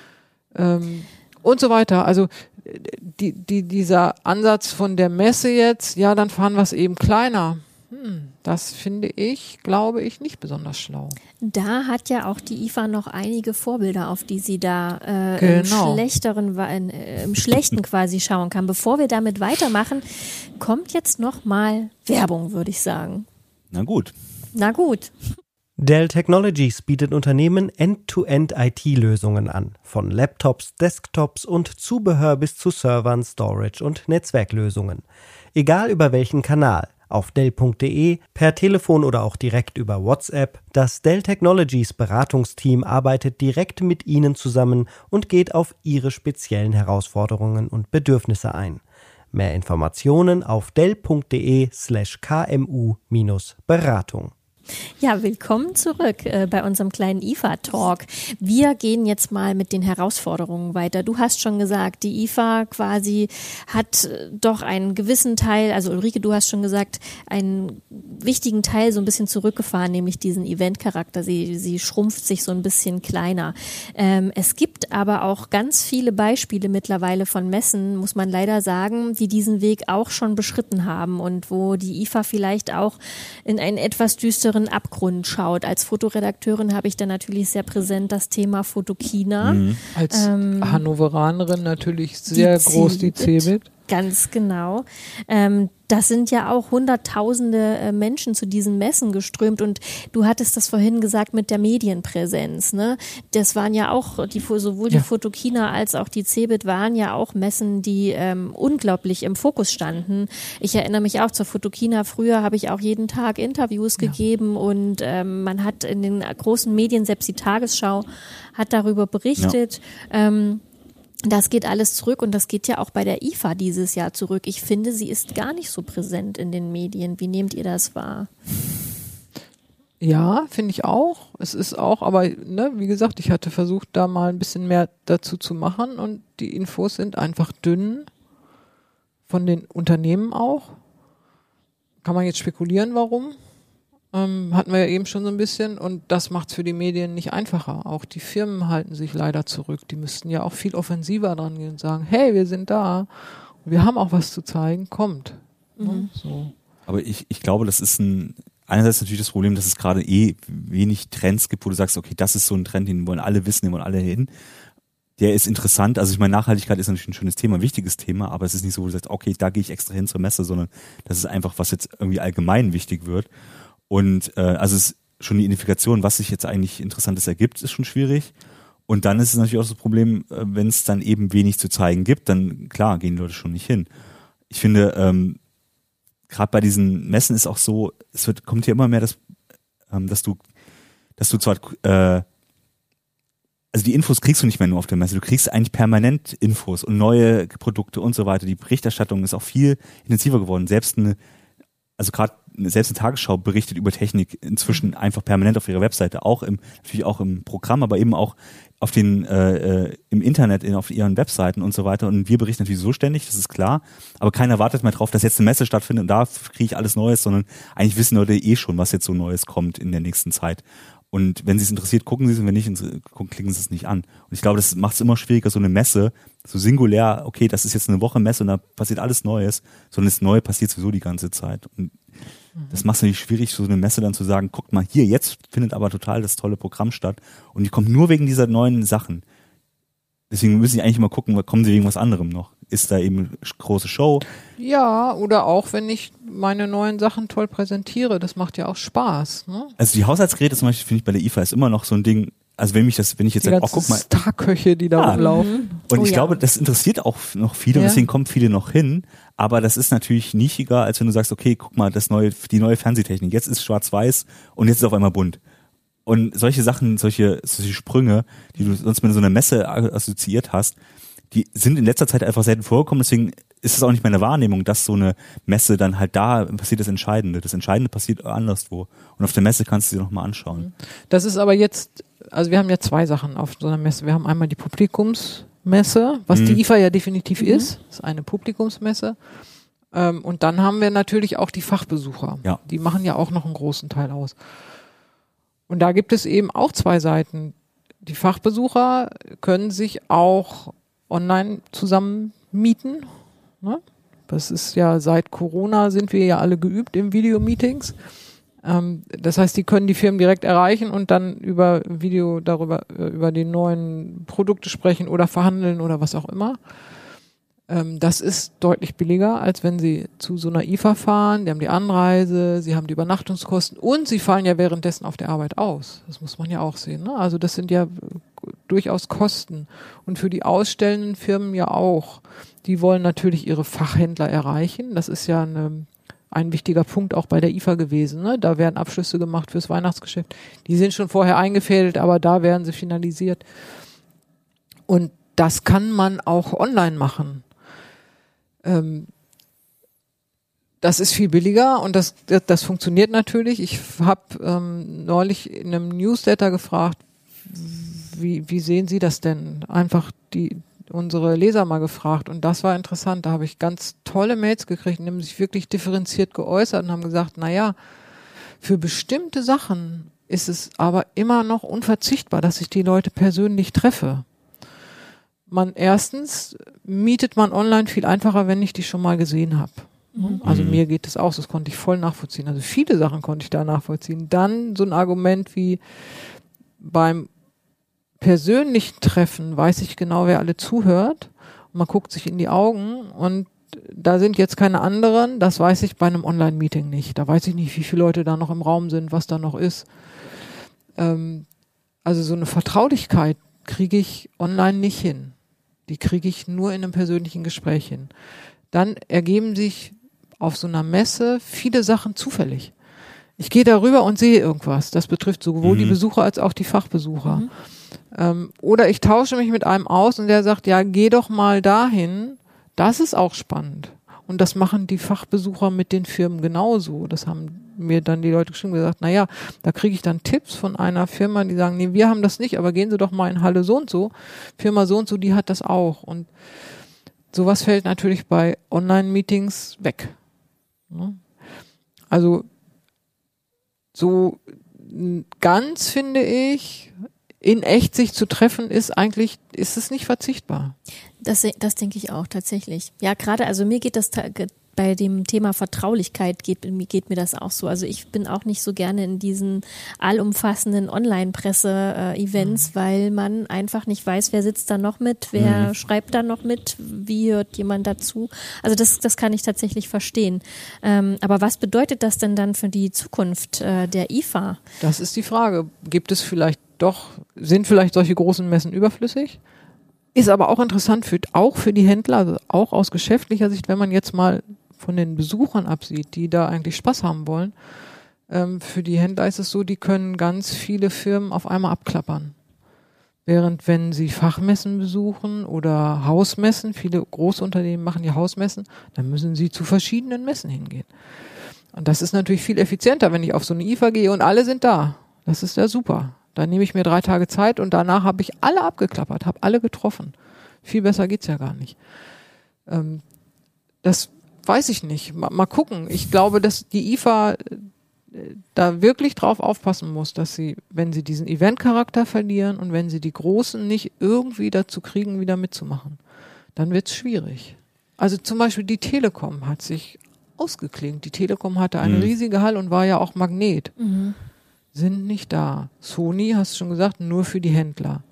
Ähm, und so weiter. Also die, die, dieser Ansatz von der Messe jetzt, ja, dann fahren wir es eben kleiner. Hm, das finde ich, glaube ich, nicht besonders schlau. Da hat ja auch die I F A noch einige Vorbilder, auf die sie da äh, genau. im schlechteren, in, äh, im Schlechten quasi schauen kann. Bevor wir damit weitermachen, kommt jetzt noch mal Werbung, würde ich sagen. Na gut. Na gut. Dell Technologies bietet Unternehmen End-to-End-I T-Lösungen an. Von Laptops, Desktops und Zubehör bis zu Servern, Storage und Netzwerklösungen. Egal über welchen Kanal. Auf Dell Punkt de, per Telefon oder auch direkt über WhatsApp. Das Dell Technologies Beratungsteam arbeitet direkt mit Ihnen zusammen und geht auf Ihre speziellen Herausforderungen und Bedürfnisse ein. Mehr Informationen auf Dell Punkt de slash K M U Beratung. Ja, willkommen zurück äh, bei unserem kleinen I F A-Talk. Wir gehen jetzt mal mit den Herausforderungen weiter. Du hast schon gesagt, die I F A quasi hat äh, doch einen gewissen Teil, also Ulrike, du hast schon gesagt, einen wichtigen Teil so ein bisschen zurückgefahren, nämlich diesen Event-Charakter. Sie, sie schrumpft sich so ein bisschen kleiner. Ähm, es gibt aber auch ganz viele Beispiele mittlerweile von Messen, muss man leider sagen, die diesen Weg auch schon beschritten haben und wo die I F A vielleicht auch in einen etwas düsteren Abgrund schaut. Als Fotoredakteurin habe ich da natürlich sehr präsent das Thema Photokina. Mhm. Als ähm, Hannoveranerin natürlich sehr die groß die Cebit. Ganz genau. Ähm, das sind ja auch hunderttausende äh, Menschen zu diesen Messen geströmt und du hattest das vorhin gesagt mit der Medienpräsenz, ne? Das waren ja auch, die, sowohl die ja. Photokina als auch die Cebit waren ja auch Messen, die ähm, unglaublich im Fokus standen. Ich erinnere mich auch zur Photokina. Früher habe ich auch jeden Tag Interviews ja. gegeben und ähm, man hat in den großen Medien, selbst die Tagesschau, hat darüber berichtet. Ja. Ähm, Das geht alles zurück und das geht ja auch bei der I F A dieses Jahr zurück. Ich finde, sie ist gar nicht so präsent in den Medien. Wie nehmt ihr das wahr? Ja, finde ich auch. Es ist auch, aber ne, wie gesagt, ich hatte versucht, da mal ein bisschen mehr dazu zu machen und die Infos sind einfach dünn. Von den Unternehmen auch. Kann man jetzt spekulieren, warum? Ähm, hatten wir ja eben schon so ein bisschen und das macht es für die Medien nicht einfacher. Auch die Firmen halten sich leider zurück. Die müssten ja auch viel offensiver dran gehen und sagen, hey, wir sind da, wir haben auch was zu zeigen, kommt. Mhm. So. Aber ich, ich glaube, das ist ein, einerseits natürlich das Problem, dass es gerade eh wenig Trends gibt, wo du sagst, okay, das ist so ein Trend, den wollen alle wissen, den wollen alle hin. Der ist interessant, also ich meine, Nachhaltigkeit ist natürlich ein schönes Thema, ein wichtiges Thema, aber es ist nicht so, wo du sagst, okay, da gehe ich extra hin zur Messe, sondern das ist einfach, was jetzt irgendwie allgemein wichtig wird. Und äh, also es ist schon die Identifikation, was sich jetzt eigentlich Interessantes ergibt, ist schon schwierig. Und dann ist es natürlich auch das Problem, äh, wenn es dann eben wenig zu zeigen gibt, dann klar, gehen die Leute schon nicht hin. Ich finde, ähm, gerade bei diesen Messen ist auch so, es wird kommt hier immer mehr, das, ähm, dass du, dass du zwar, äh, also die Infos kriegst du nicht mehr nur auf der Messe, du kriegst eigentlich permanent Infos und neue Produkte und so weiter. Die Berichterstattung ist auch viel intensiver geworden. Selbst eine, also gerade selbst eine Tagesschau berichtet über Technik inzwischen einfach permanent auf ihrer Webseite, auch im, natürlich auch im Programm, aber eben auch auf den, äh, im Internet, in, auf ihren Webseiten und so weiter. Und wir berichten natürlich so ständig, das ist klar, aber keiner wartet mehr drauf, dass jetzt eine Messe stattfindet und da kriege ich alles Neues, sondern eigentlich wissen Leute eh schon, was jetzt so Neues kommt in der nächsten Zeit. Und wenn sie es interessiert, gucken sie es und wenn nicht, klicken sie es nicht an. Und ich glaube, das macht es immer schwieriger, so eine Messe, so singulär, okay, das ist jetzt eine Woche Messe und da passiert alles Neues, sondern das Neue passiert sowieso die ganze Zeit. Und das macht es natürlich schwierig, so eine Messe dann zu sagen, guckt mal hier, jetzt findet aber total das tolle Programm statt und die kommt nur wegen dieser neuen Sachen. Deswegen müssen sie eigentlich mal gucken, kommen sie wegen was anderem noch? Ist da eben eine große Show? Ja, oder auch, wenn ich meine neuen Sachen toll präsentiere, das macht ja auch Spaß. Ne? Also die Haushaltsgeräte zum Beispiel, finde ich bei der I F A ist immer noch so ein Ding, also wenn mich das, wenn ich jetzt die sage, oh guck mal. Starköche, die da ja. rumlaufen. Und oh, ich ja. glaube, das interessiert auch noch viele und ja. deswegen kommen viele noch hin. Aber das ist natürlich nischiger, als wenn du sagst, okay, guck mal, das neue, die neue Fernsehtechnik. Jetzt ist schwarz-weiß und jetzt ist auf einmal bunt. Und solche Sachen, solche, solche Sprünge, die du sonst mit so einer Messe assoziiert hast, die sind in letzter Zeit einfach selten vorgekommen. Deswegen ist es auch nicht meine Wahrnehmung, dass so eine Messe dann halt da passiert das Entscheidende. Das Entscheidende passiert anderswo. Und auf der Messe kannst du dir nochmal anschauen. Das ist aber jetzt also wir haben ja zwei Sachen auf so einer Messe. Wir haben einmal die Publikumsmesse, was mhm. die I F A ja definitiv mhm. ist. Das ist eine Publikumsmesse. Ähm, und dann haben wir natürlich auch die Fachbesucher. Ja. Die machen ja auch noch einen großen Teil aus. Und da gibt es eben auch zwei Seiten. Die Fachbesucher können sich auch online zusammen mieten. Ne? Das ist ja seit Corona sind wir ja alle geübt in Videomeetings. Ähm, das heißt, die können die Firmen direkt erreichen und dann über Video darüber, über die neuen Produkte sprechen oder verhandeln oder was auch immer. Ähm, das ist deutlich billiger, als wenn sie zu so einer I F A fahren. Die haben die Anreise, sie haben die Übernachtungskosten und sie fallen ja währenddessen auf der Arbeit aus. Das muss man ja auch sehen. Ne? Also das sind ja durchaus Kosten. Und für die ausstellenden Firmen ja auch. Die wollen natürlich ihre Fachhändler erreichen. Das ist ja eine, ein wichtiger Punkt auch bei der I F A gewesen. Ne? Da werden Abschlüsse gemacht fürs Weihnachtsgeschäft. Die sind schon vorher eingefädelt, aber da werden sie finalisiert. Und das kann man auch online machen. Ähm, das ist viel billiger und das, das, das funktioniert natürlich. Ich habe ähm, neulich in einem Newsletter gefragt, wie, wie sehen Sie das denn? Einfach die unsere Leser mal gefragt und das war interessant. Da habe ich ganz tolle Mails gekriegt, die haben sich wirklich differenziert geäußert und haben gesagt, naja, für bestimmte Sachen ist es aber immer noch unverzichtbar, dass ich die Leute persönlich treffe. Man erstens mietet man online viel einfacher, wenn ich die schon mal gesehen habe. Mhm. Also mir geht es auch, das konnte ich voll nachvollziehen. Also viele Sachen konnte ich da nachvollziehen. Dann so ein Argument wie beim persönlichen Treffen weiß ich genau, wer alle zuhört. Und man guckt sich in die Augen und da sind jetzt keine anderen. Das weiß ich bei einem Online-Meeting nicht. Da weiß ich nicht, wie viele Leute da noch im Raum sind, was da noch ist. Ähm, also so eine Vertraulichkeit kriege ich online nicht hin. Die kriege ich nur in einem persönlichen Gespräch hin. Dann ergeben sich auf so einer Messe viele Sachen zufällig. Ich gehe darüber und sehe irgendwas. Das betrifft sowohl mhm. die Besucher als auch die Fachbesucher. Mhm. Ähm, oder ich tausche mich mit einem aus und der sagt, ja, geh doch mal dahin. Das ist auch spannend. Und das machen die Fachbesucher mit den Firmen genauso. Das haben mir dann die Leute geschrieben gesagt, na ja, da kriege ich dann Tipps von einer Firma, die sagen, nee, wir haben das nicht, aber gehen Sie doch mal in Halle so und so. Firma so und so, die hat das auch. Und sowas fällt natürlich bei Online-Meetings weg. Also so ganz finde ich, in echt sich zu treffen, ist eigentlich, ist es nicht verzichtbar. Das, das denke ich auch tatsächlich. Ja, gerade, also mir geht das bei dem Thema Vertraulichkeit geht, geht mir das auch so. Also ich bin auch nicht so gerne in diesen allumfassenden Online-Presse-Events, mhm. weil man einfach nicht weiß, wer sitzt da noch mit, wer mhm. schreibt da noch mit, wie hört jemand dazu. Also das, das kann ich tatsächlich verstehen. Ähm, aber was bedeutet das denn dann für die Zukunft äh, der I F A? Das ist die Frage. Gibt es vielleicht doch, sind vielleicht solche großen Messen überflüssig? Ist aber auch interessant für, auch für die Händler, also auch aus geschäftlicher Sicht, wenn man jetzt mal von den Besuchern absieht, die da eigentlich Spaß haben wollen. Ähm, für die Händler ist es so, die können ganz viele Firmen auf einmal abklappern. Während wenn sie Fachmessen besuchen oder Hausmessen, viele große Unternehmen machen ja Hausmessen, dann müssen sie zu verschiedenen Messen hingehen. Und das ist natürlich viel effizienter, wenn ich auf so eine I F A gehe und alle sind da. Das ist ja super. Dann nehme ich mir drei Tage Zeit und danach habe ich alle abgeklappert, habe alle getroffen. Viel besser geht's ja gar nicht. Ähm, das weiß ich nicht. Mal, mal gucken. Ich glaube, dass die I F A da wirklich drauf aufpassen muss, dass sie, wenn sie diesen Event-Charakter verlieren und wenn sie die Großen nicht irgendwie dazu kriegen, wieder mitzumachen, dann wird's schwierig. Also zum Beispiel die Telekom hat sich ausgeklingt. Die Telekom hatte eine mhm. riesige Halle und war ja auch Magnet. Mhm. Sind nicht da. Sony, hast du schon gesagt, nur für die Händler.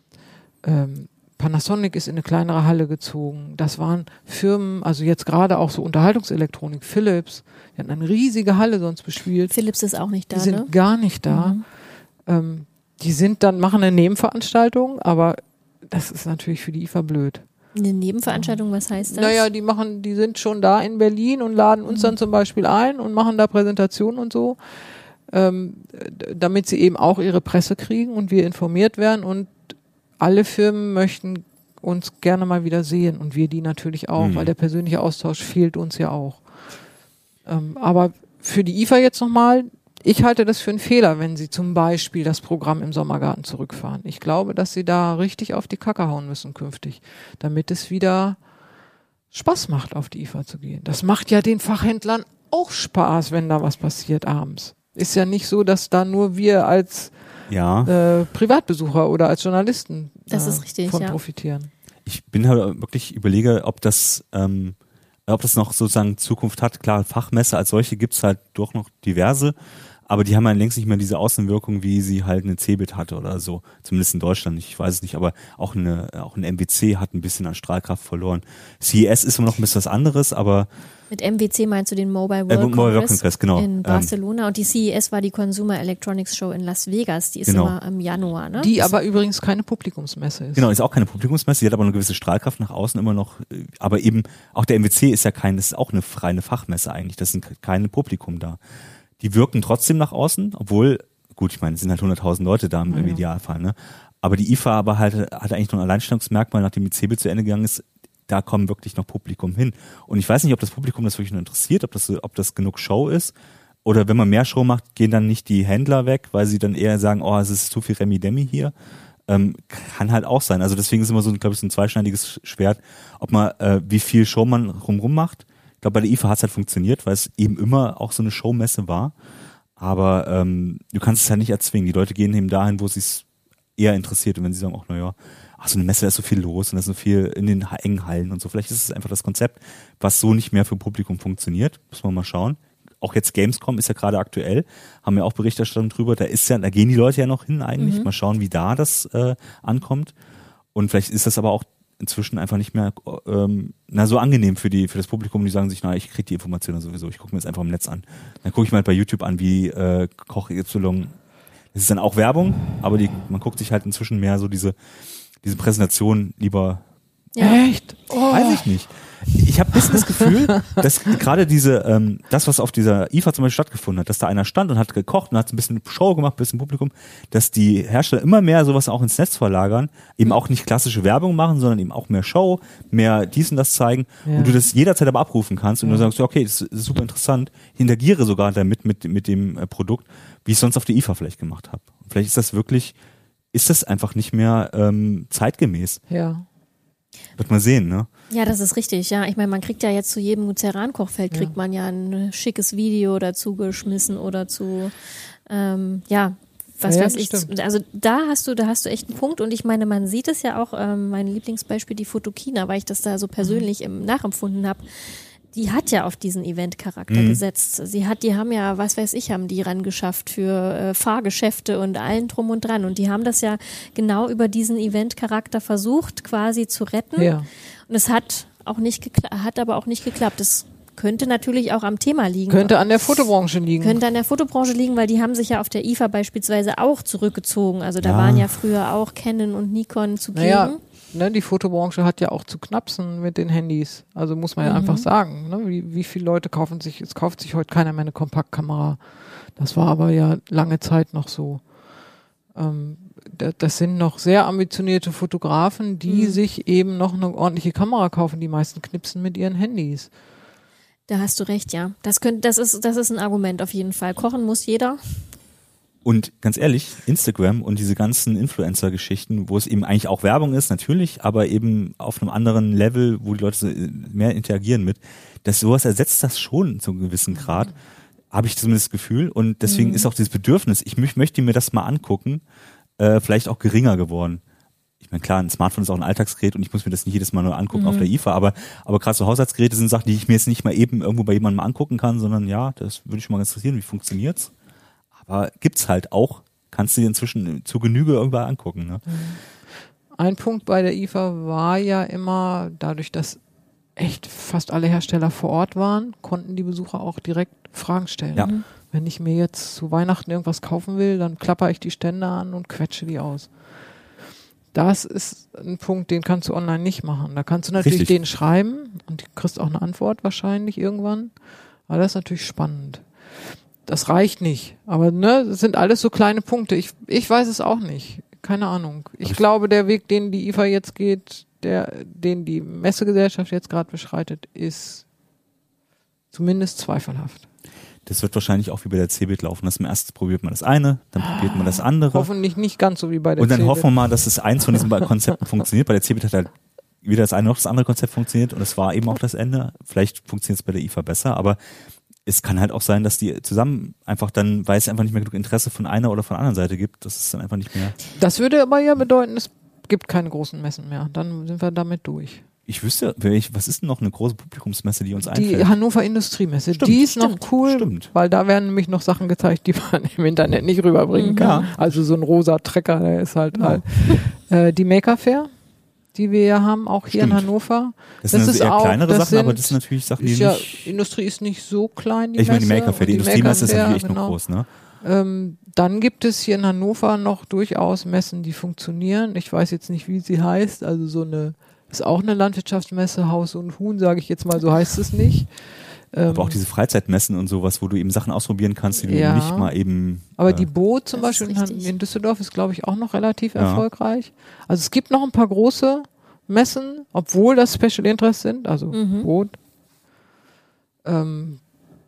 Ähm, Panasonic ist in eine kleinere Halle gezogen. Das waren Firmen, also jetzt gerade auch so Unterhaltungselektronik, Philips, die hatten eine riesige Halle sonst bespielt. Philips ist auch nicht da, Die sind ne? gar nicht da. Mhm. Ähm, die sind dann, machen eine Nebenveranstaltung, aber das ist natürlich für die I F A blöd. Eine Nebenveranstaltung, was heißt das? Naja, die machen, die sind schon da in Berlin und laden uns mhm. dann zum Beispiel ein und machen da Präsentationen und so. Ähm, damit sie eben auch ihre Presse kriegen und wir informiert werden und alle Firmen möchten uns gerne mal wieder sehen und wir die natürlich auch, mhm. weil der persönliche Austausch fehlt uns ja auch. Ähm, aber für die I F A jetzt nochmal, Ich halte das für einen Fehler, wenn sie zum Beispiel das Programm im Sommergarten zurückfahren. Ich glaube, dass sie da richtig auf die Kacke hauen müssen künftig, damit es wieder Spaß macht, auf die I F A zu gehen. Das macht ja den Fachhändlern auch Spaß, wenn da was passiert abends. Ist ja nicht so, dass da nur wir als ja. äh, Privatbesucher oder als Journalisten das äh, ist richtig, von ja. profitieren. Ich bin halt wirklich überlege, ob das, ähm, ob das noch sozusagen Zukunft hat. Klar, Fachmesse als solche gibt's halt doch noch diverse, aber die haben ja längst nicht mehr diese Außenwirkung, wie sie halt eine Cebit hatte oder so. Zumindest in Deutschland, ich weiß es nicht, aber auch eine, auch ein M W C hat ein bisschen an Strahlkraft verloren. C E S ist immer noch ein bisschen was anderes, aber Mit M W C meinst du den Mobile World äh, Mobile World Congress, Congress, genau. in Barcelona, ähm, und die C E S war die Consumer Electronics Show in Las Vegas, die ist genau. immer im Januar, ne? Die aber übrigens keine Publikumsmesse ist. Genau, ist auch keine Publikumsmesse, die hat aber eine gewisse Strahlkraft nach außen immer noch, aber eben auch der M W C ist ja kein, das ist auch eine reine Fachmesse eigentlich, das sind keine Publikum da. Die wirken trotzdem nach außen, obwohl, gut, ich meine, es sind halt hunderttausend Leute da im, im ja. Idealfall, ne? Aber die I F A aber halt, hat eigentlich noch ein Alleinstellungsmerkmal, nachdem die Cebit zu Ende gegangen ist, da kommen wirklich noch Publikum hin. Und ich weiß nicht, ob das Publikum das wirklich nur interessiert, ob das, ob das genug Show ist. Oder wenn man mehr Show macht, gehen dann nicht die Händler weg, weil sie dann eher sagen, oh, es ist zu viel Remi-Demi hier. Ähm, kann halt auch sein. Also deswegen ist immer so, glaube ich, so ein zweischneidiges Schwert, ob man, äh, wie viel Show man rumrum macht. Ich glaube, bei der I F A hat es halt funktioniert, weil es eben immer auch so eine Showmesse war. Aber ähm, du kannst es halt nicht erzwingen. Die Leute gehen eben dahin, wo sie es eher interessiert. Und wenn sie sagen, ach naja, ach so eine Messe, da ist so viel los und da ist so viel in den engen Hallen und so. Vielleicht ist es einfach das Konzept, was so nicht mehr für Publikum funktioniert. Muss man mal schauen. Auch jetzt Gamescom ist ja gerade aktuell, haben wir auch Berichterstattung drüber. Da ist ja, da gehen die Leute ja noch hin eigentlich. Mhm. Mal schauen, wie da das äh, ankommt. Und vielleicht ist das aber auch inzwischen einfach nicht mehr ähm, na so angenehm für die für das Publikum, die sagen sich, na, ich kriege die Informationen sowieso, ich gucke mir das einfach im Netz an. Dann gucke ich mal halt bei YouTube an, wie äh, Koch Y. Das ist dann auch Werbung, aber die, man guckt sich halt inzwischen mehr so diese diese Präsentation lieber. Ja. Echt? Oh. Weiß ich nicht. Ich habe ein bisschen das Gefühl, dass gerade diese, ähm, das, was auf dieser I F A zum Beispiel stattgefunden hat, dass da einer stand und hat gekocht und hat ein bisschen Show gemacht, ein bisschen Publikum, dass die Hersteller immer mehr sowas auch ins Netz verlagern, eben auch nicht klassische Werbung machen, sondern eben auch mehr Show, mehr dies und das zeigen, ja. Und du das jederzeit aber abrufen kannst und ja. Du sagst, okay, das ist super interessant, ich interagiere sogar damit mit, mit dem äh, Produkt, wie ich es sonst auf der I F A vielleicht gemacht habe. Vielleicht ist das wirklich, ist das einfach nicht mehr ähm, zeitgemäß. Ja. Wird man sehen, ne? Ja, das ist richtig, ja. Ich meine, man kriegt ja jetzt zu jedem Ceran-Kochfeld kriegt ja. man ja ein schickes Video dazu geschmissen oder zu, ähm, ja, was ja, weiß ich. Stimmt. Also da hast du, da hast du echt einen Punkt und ich meine, man sieht es ja auch, ähm, mein Lieblingsbeispiel, die Fotokina, weil ich das da so persönlich im, nachempfunden habe. Die hat ja auf diesen Event-Charakter mhm. gesetzt. Sie hat, die haben ja, was weiß ich, haben die ran geschafft für äh, Fahrgeschäfte und allen drum und dran. Und die haben das ja genau über diesen Event-Charakter versucht, quasi zu retten. Ja. Und es hat auch nicht gekla- hat aber auch nicht geklappt. Es könnte natürlich auch am Thema liegen. Könnte an der Fotobranche liegen. Könnte an der Fotobranche liegen, weil die haben sich ja auf der I F A beispielsweise auch zurückgezogen. Also da ja. waren ja früher auch Canon und Nikon zugegen. Naja. Ne, die Fotobranche hat ja auch zu knapsen mit den Handys. Also muss man ja mhm. einfach sagen, ne, wie, wie viele Leute kaufen sich, es kauft sich heute keiner mehr eine Kompaktkamera. Das war aber ja lange Zeit noch so. Ähm, das, das sind noch sehr ambitionierte Fotografen, die mhm. sich eben noch eine ordentliche Kamera kaufen. Die meisten knipsen mit ihren Handys. Da hast du recht, ja. Das könnte, das ist, das ist ein Argument auf jeden Fall. Kochen muss jeder. Und ganz ehrlich, Instagram und diese ganzen Influencer-Geschichten, wo es eben eigentlich auch Werbung ist, natürlich, aber eben auf einem anderen Level, wo die Leute mehr interagieren mit, dass sowas ersetzt das schon zu einem gewissen Grad, mhm. habe ich zumindest das Gefühl. Und deswegen mhm. ist auch dieses Bedürfnis, ich mö- möchte mir das mal angucken, äh, vielleicht auch geringer geworden. Ich meine, klar, ein Smartphone ist auch ein Alltagsgerät und ich muss mir das nicht jedes Mal nur angucken mhm. auf der I F A, aber, aber gerade so Haushaltsgeräte sind Sachen, die ich mir jetzt nicht mal eben irgendwo bei jemandem mal angucken kann, sondern ja, das würde ich mal interessieren, wie funktioniert's? Aber gibt's halt auch, kannst du dir inzwischen zu Genüge irgendwann angucken. Ne? Ein Punkt bei der I F A war ja immer, dadurch, dass echt fast alle Hersteller vor Ort waren, konnten die Besucher auch direkt Fragen stellen. Ja. Wenn ich mir jetzt zu Weihnachten irgendwas kaufen will, dann klapper ich die Stände an und quetsche die aus. Das ist ein Punkt, den kannst du online nicht machen. Da kannst du natürlich Richtig. denen schreiben und du kriegst auch eine Antwort wahrscheinlich irgendwann. Aber das ist natürlich spannend. Das reicht nicht. Aber ne, das sind alles so kleine Punkte. Ich, ich weiß es auch nicht. Keine Ahnung. Ich glaube, der Weg, den die I F A jetzt geht, der, den die Messegesellschaft jetzt gerade beschreitet, ist zumindest zweifelhaft. Das wird wahrscheinlich auch wie bei der Cebit laufen. Das erst probiert man das eine, dann probiert man das andere. Hoffentlich nicht ganz so wie bei der Und dann Cebit. hoffen wir mal, dass es eins von diesen beiden Konzepten funktioniert. Bei der Cebit hat halt weder das eine noch das andere Konzept funktioniert und es war eben auch das Ende. Vielleicht funktioniert es bei der I F A besser, aber es kann halt auch sein, dass die zusammen einfach dann, weil es einfach nicht mehr genug Interesse von einer oder von der anderen Seite gibt, dass es dann einfach nicht mehr... Das würde aber ja bedeuten, es gibt keine großen Messen mehr. Dann sind wir damit durch. Ich wüsste, was ist denn noch eine große Publikumsmesse, die uns Die einfällt? Hannover Industriemesse, Stimmt, die ist stimmt, noch cool, stimmt. weil da werden nämlich noch Sachen gezeigt, die man im Internet nicht rüberbringen kann. Ja. Also so ein rosa Trecker, der ist halt, Ja. halt. Äh, die Maker Fair, die wir ja haben, auch hier Stimmt. in Hannover. Das sind das also ist eher auch- kleinere das Sachen, aber sind- das sind natürlich Sachen, die Ist ja, nicht... Industrie ist nicht so klein, die Ich meine, die Messe. Maker Fair, die Und Industriemesse ist Maker natürlich echt Fair, noch genau. groß, ne? Ähm, dann gibt es hier in Hannover noch durchaus Messen, die funktionieren. Ich weiß jetzt nicht, wie sie heißt. Also so eine, ist auch eine Landwirtschaftsmesse, Haus und Huhn, sage ich jetzt mal, so heißt es nicht. Ähm, Aber auch diese Freizeitmessen und sowas, wo du eben Sachen ausprobieren kannst, die du Ja. nicht mal eben... Aber äh, die Boot zum Das ist Beispiel in, richtig. in Düsseldorf ist, glaube ich, auch noch relativ Ja. erfolgreich. Also es gibt noch ein paar große Messen, obwohl das Special Interest sind, also Mhm. Boot. Ähm,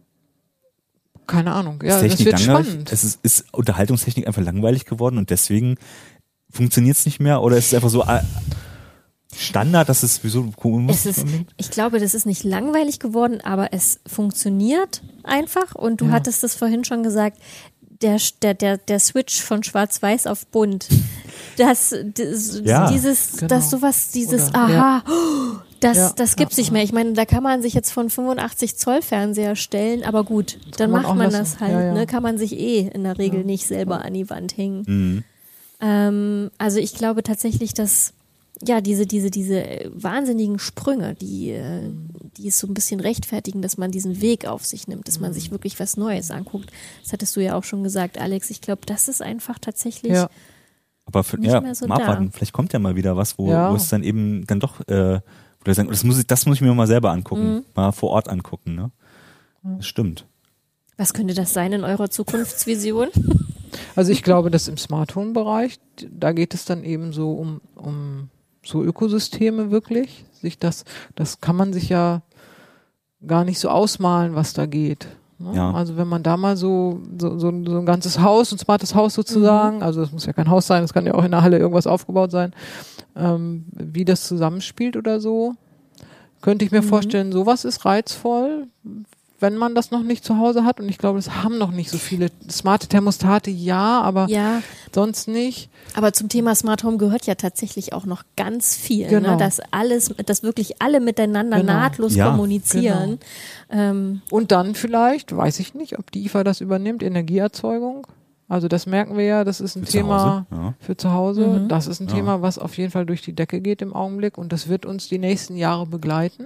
keine Ahnung. Ja, ist das Technik wird langweilig? spannend. Es ist, ist Unterhaltungstechnik einfach langweilig geworden und deswegen funktioniert es nicht mehr? Oder ist es einfach so äh, Standard, dass es wieso cool muss? Es ist, ich glaube, das ist nicht langweilig geworden, aber es funktioniert einfach. Und du Ja. hattest es vorhin schon gesagt, der, der, der, der Switch von Schwarz-Weiß auf Bunt. Das, das Ja. dieses, Genau. das sowas, dieses Oder- Aha, oh, das, Ja. das gibt's Ja. nicht mehr. Ich meine, da kann man sich jetzt von fünfundachtzig Zoll Fernseher stellen, aber gut, dann man macht auch man lassen. das halt, Ja, ja. ne? Kann man sich eh in der Regel nicht selber an die Wand hängen. Mhm. Ähm, also ich glaube tatsächlich, dass ja diese diese diese äh, wahnsinnigen Sprünge, die äh, die es so ein bisschen rechtfertigen, dass man diesen Weg auf sich nimmt, dass man sich wirklich was Neues anguckt. Das hattest du ja auch schon gesagt, Alex. Ich glaube, das ist einfach tatsächlich Ja. Aber für, nicht ja, mehr so mal da. abwarten. Vielleicht kommt ja mal wieder was, wo, Ja. wo es dann eben dann doch, äh, wo wir sagen, das muss ich, das muss ich mir mal selber angucken, Mhm. mal vor Ort angucken, ne? Das stimmt. Was könnte das sein in eurer Zukunftsvision? Also ich glaube, dass im Smart Home Bereich, da geht es dann eben so um, um so Ökosysteme wirklich. Sich das, das kann man sich ja gar nicht so ausmalen, was da geht. Ne? Ja. Also wenn man da mal so, so, so, so ein ganzes Haus, ein smartes Haus sozusagen, also das muss ja kein Haus sein, das kann ja auch in der Halle irgendwas aufgebaut sein, ähm, wie das zusammenspielt oder so, könnte ich mir Mhm. vorstellen, sowas ist reizvoll, wenn man das noch nicht zu Hause hat. Und ich glaube, das haben noch nicht so viele. Smarte Thermostate, ja, aber Ja, sonst nicht. aber zum Thema Smart Home gehört ja tatsächlich auch noch ganz viel, Genau. ne? Dass alles, dass wirklich alle miteinander Genau. nahtlos Ja, kommunizieren. Ähm, Und dann vielleicht, weiß ich nicht, ob die I F A das übernimmt, Energieerzeugung. Also das merken wir ja, das ist ein Für zu Thema Hause, ja. für zu Hause. Mhm. Das ist ein Ja. Thema, was auf jeden Fall durch die Decke geht im Augenblick und das wird uns die nächsten Jahre begleiten.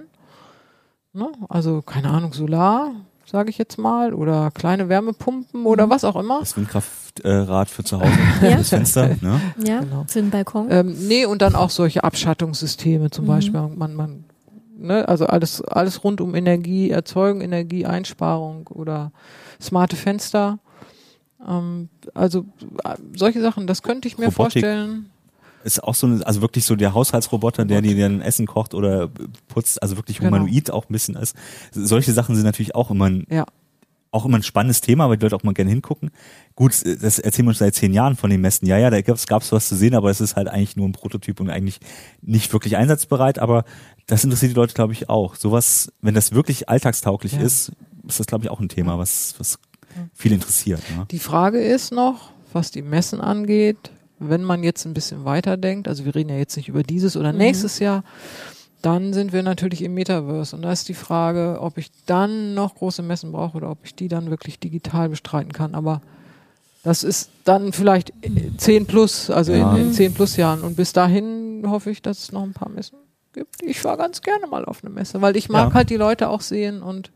Ne? Also keine Ahnung, Solar, sage ich jetzt mal, oder kleine Wärmepumpen oder was auch immer. Das Windkraftrad für zu Hause, Ja. das Fenster, ne? ja, Genau. für den Balkon. Ähm, nee, und dann auch solche Abschattungssysteme zum Mhm. Beispiel. Man, man, ne, also alles, alles rund um Energieerzeugung, Energieeinsparung oder smarte Fenster. Ähm, also äh, solche Sachen, das könnte ich mir Robotik. vorstellen. Ist auch so eine, also wirklich so der Haushaltsroboter, der dir dann Essen kocht oder putzt, also wirklich Genau. humanoid auch ein bisschen ist. Solche Sachen sind natürlich auch immer ein, Ja. auch immer ein spannendes Thema, weil die Leute auch mal gerne hingucken. Gut, das erzählen wir uns seit zehn Jahren von den Messen. Ja, ja, da gab's, gab's was zu sehen, aber es ist halt eigentlich nur ein Prototyp und eigentlich nicht wirklich einsatzbereit, aber das interessiert die Leute, glaube ich, auch. Sowas, wenn das wirklich alltagstauglich Ja. ist, ist das, glaube ich, auch ein Thema, was, was viele interessiert. Ne? Die Frage ist noch, was die Messen angeht, wenn man jetzt ein bisschen weiterdenkt, also wir reden ja jetzt nicht über dieses oder Mhm. nächstes Jahr, dann sind wir natürlich im Metaverse. Und da ist die Frage, ob ich dann noch große Messen brauche oder ob ich die dann wirklich digital bestreiten kann. Aber das ist dann vielleicht zehn plus, also Ja. in, in zehn plus Jahren. Und bis dahin hoffe ich, dass es noch ein paar Messen gibt. Ich war ganz gerne mal auf eine Messe, weil ich mag Ja. halt die Leute auch sehen und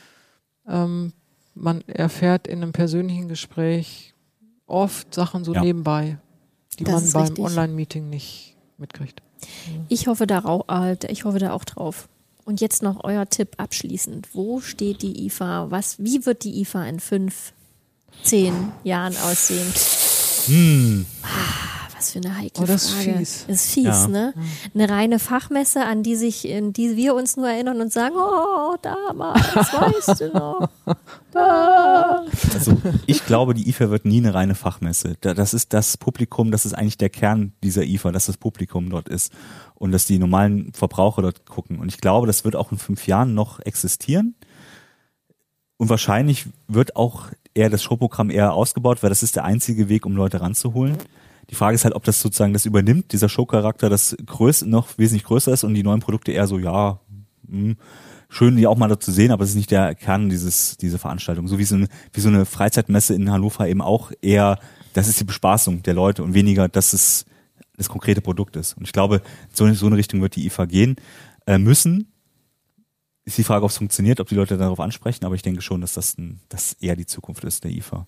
ähm, man erfährt in einem persönlichen Gespräch oft Sachen so Ja. nebenbei, die Das man ist beim richtig. Online-Meeting nicht mitkriegt. Ich hoffe darauf, äh, ich hoffe da auch drauf. Und jetzt noch euer Tipp abschließend. Wo steht die I F A? Was, wie wird die I F A in fünf, zehn Jahren aussehen? Hm. Was Was für eine heikle Oh, das ist Frage. fies. Ist fies, Ja. ne? Eine reine Fachmesse, an die sich, in die wir uns nur erinnern und sagen, oh, damals, weißt du noch. Da. Also ich glaube, die I F A wird nie eine reine Fachmesse. Da- Das ist das Publikum, das ist eigentlich der Kern dieser I F A, dass das Publikum dort ist und dass die normalen Verbraucher dort gucken. Und ich glaube, das wird auch in fünf Jahren noch existieren. Und wahrscheinlich wird auch eher das Showprogramm eher ausgebaut, weil das ist der einzige Weg, um Leute ranzuholen. Die Frage ist halt, ob das sozusagen das übernimmt, dieser Showcharakter, das größ, noch wesentlich größer ist und die neuen Produkte eher so, ja, mh, schön, die auch mal dort zu sehen, aber es ist nicht der Kern dieses, diese Veranstaltung. So wie so eine, wie so eine Freizeitmesse in Hannover eben auch eher, das ist die Bespaßung der Leute und weniger, dass es das konkrete Produkt ist. Und ich glaube, so in so eine Richtung wird die I F A gehen äh, müssen. Ist die Frage, ob es funktioniert, ob die Leute darauf ansprechen, aber ich denke schon, dass das, ein, das eher die Zukunft ist, der I F A.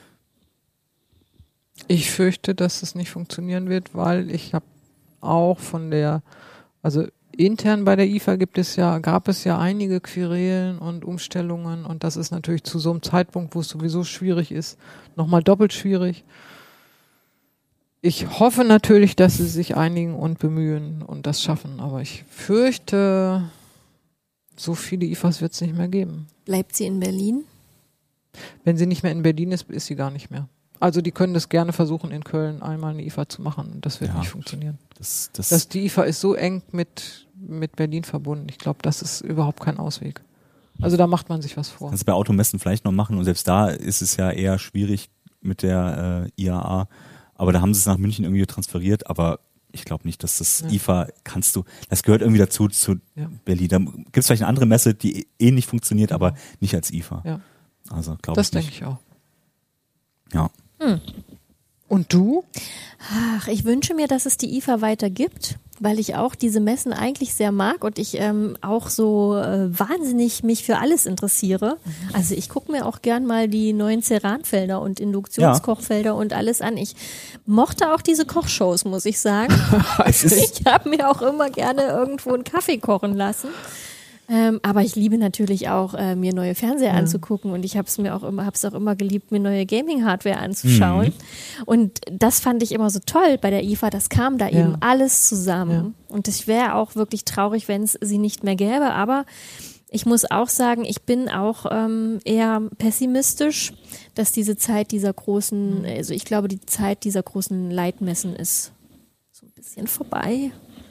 Ich fürchte, dass es nicht funktionieren wird, weil ich habe auch von der, also intern bei der I F A gibt es ja, gab es ja einige Querelen und Umstellungen und das ist natürlich zu so einem Zeitpunkt, wo es sowieso schwierig ist, nochmal doppelt schwierig. Ich hoffe natürlich, dass sie sich einigen und bemühen und das schaffen, aber ich fürchte, so viele I F As wird es nicht mehr geben. Bleibt sie in Berlin? Wenn sie nicht mehr in Berlin ist, ist sie gar nicht mehr. Also die können das gerne versuchen, in Köln einmal eine I F A zu machen. Das wird Ja. nicht funktionieren. Das, das, Das, die I F A ist so eng mit, mit Berlin verbunden. Ich glaube, das ist überhaupt kein Ausweg. Also da macht man sich was vor. kannst du bei Automessen vielleicht noch machen und selbst da ist es ja eher schwierig mit der äh, I A A. Aber da haben sie es nach München irgendwie transferiert, aber ich glaube nicht, dass das Ja. I F A kannst du, das gehört irgendwie dazu zu Ja. Berlin. Da gibt es vielleicht eine andere Messe, die ähnlich funktioniert, aber nicht als I F A. Ja. Also glaube Das ich nicht. denke ich auch. Ja. Und du? Ach, ich wünsche mir, dass es die I F A weiter gibt, weil ich auch diese Messen eigentlich sehr mag und ich ähm, auch so äh, wahnsinnig mich für alles interessiere. Also ich gucke mir auch gern mal die neuen Ceranfelder und Induktionskochfelder und alles an. Ich mochte auch diese Kochshows, muss ich sagen. Ich habe mir auch immer gerne irgendwo einen Kaffee kochen lassen. Ähm, aber ich liebe natürlich auch, äh, mir neue Fernseher anzugucken und ich habe es mir auch immer, habe es auch immer geliebt, mir neue Gaming-Hardware anzuschauen. Und das fand ich immer so toll bei der I F A, das kam da Ja. eben alles zusammen. Und ich wäre auch wirklich traurig, wenn es sie nicht mehr gäbe, aber ich muss auch sagen, ich bin auch ähm, eher pessimistisch, dass diese Zeit dieser großen, also ich glaube, die Zeit dieser großen Leitmessen ist so ein bisschen vorbei.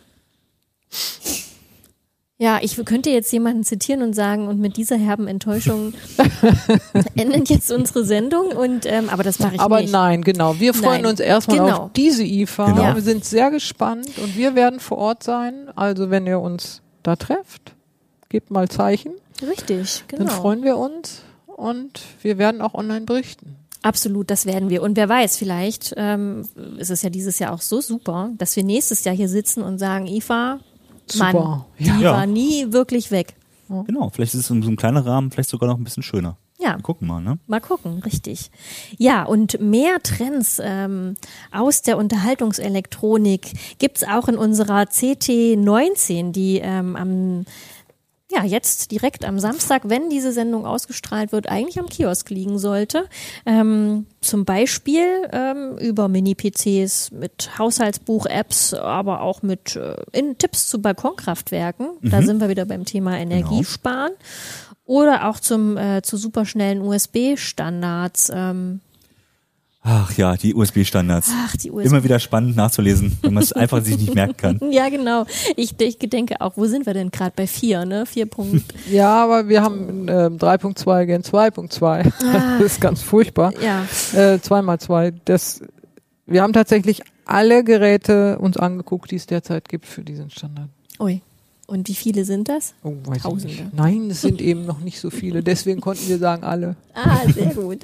Ja, ich könnte jetzt jemanden zitieren und sagen, und mit dieser herben Enttäuschung endet jetzt unsere Sendung, und ähm, aber das mache ich Aber nicht. nein, genau. Wir freuen Nein. uns erstmal Genau. auf diese I F A. Genau. Wir sind sehr gespannt und wir werden vor Ort sein. Also wenn ihr uns da trefft, gebt mal Zeichen. Richtig, genau. Dann freuen wir uns und wir werden auch online berichten. Absolut, das werden wir. Und wer weiß, vielleicht ähm, ist es ja dieses Jahr auch so super, dass wir nächstes Jahr hier sitzen und sagen, I F A, Mann, Super. die Ja. war nie wirklich weg. Genau, vielleicht ist es in so einem kleinen Rahmen vielleicht sogar noch ein bisschen schöner. Ja. Wir gucken mal, ne? Mal gucken, richtig. Ja, und mehr Trends ähm, aus der Unterhaltungselektronik gibt's auch in unserer C T neunzehn, die ähm, am ja, jetzt direkt am Samstag, wenn diese Sendung ausgestrahlt wird, eigentlich am Kiosk liegen sollte. Ähm, zum Beispiel ähm, über Mini-P Cs mit Haushaltsbuch-Apps, aber auch mit äh, in Tipps zu Balkonkraftwerken. Da sind wir wieder beim Thema Energiesparen. Oder auch zum äh, zu superschnellen U S B-Standards. Ähm, Ach ja, die U S B-Standards. ach, die U S B. Immer wieder spannend nachzulesen, wenn man es einfach sich nicht merken kann. Ja, genau. Ich, ich denke auch, wo sind wir denn gerade? Bei vier, ne? Vier Punkt. Ja, aber wir haben ähm, drei Punkt zwei gen zwei Punkt zwei. Das ist ganz furchtbar. Ja. Äh, zwei mal zwei. Das, wir haben tatsächlich alle Geräte uns angeguckt, die es derzeit gibt für diesen Standard. Ui. Und wie viele sind das? Oh, weiß ich Tausende. nicht. Nein, es sind eben noch nicht so viele. Deswegen konnten wir sagen, alle. Ah, sehr gut.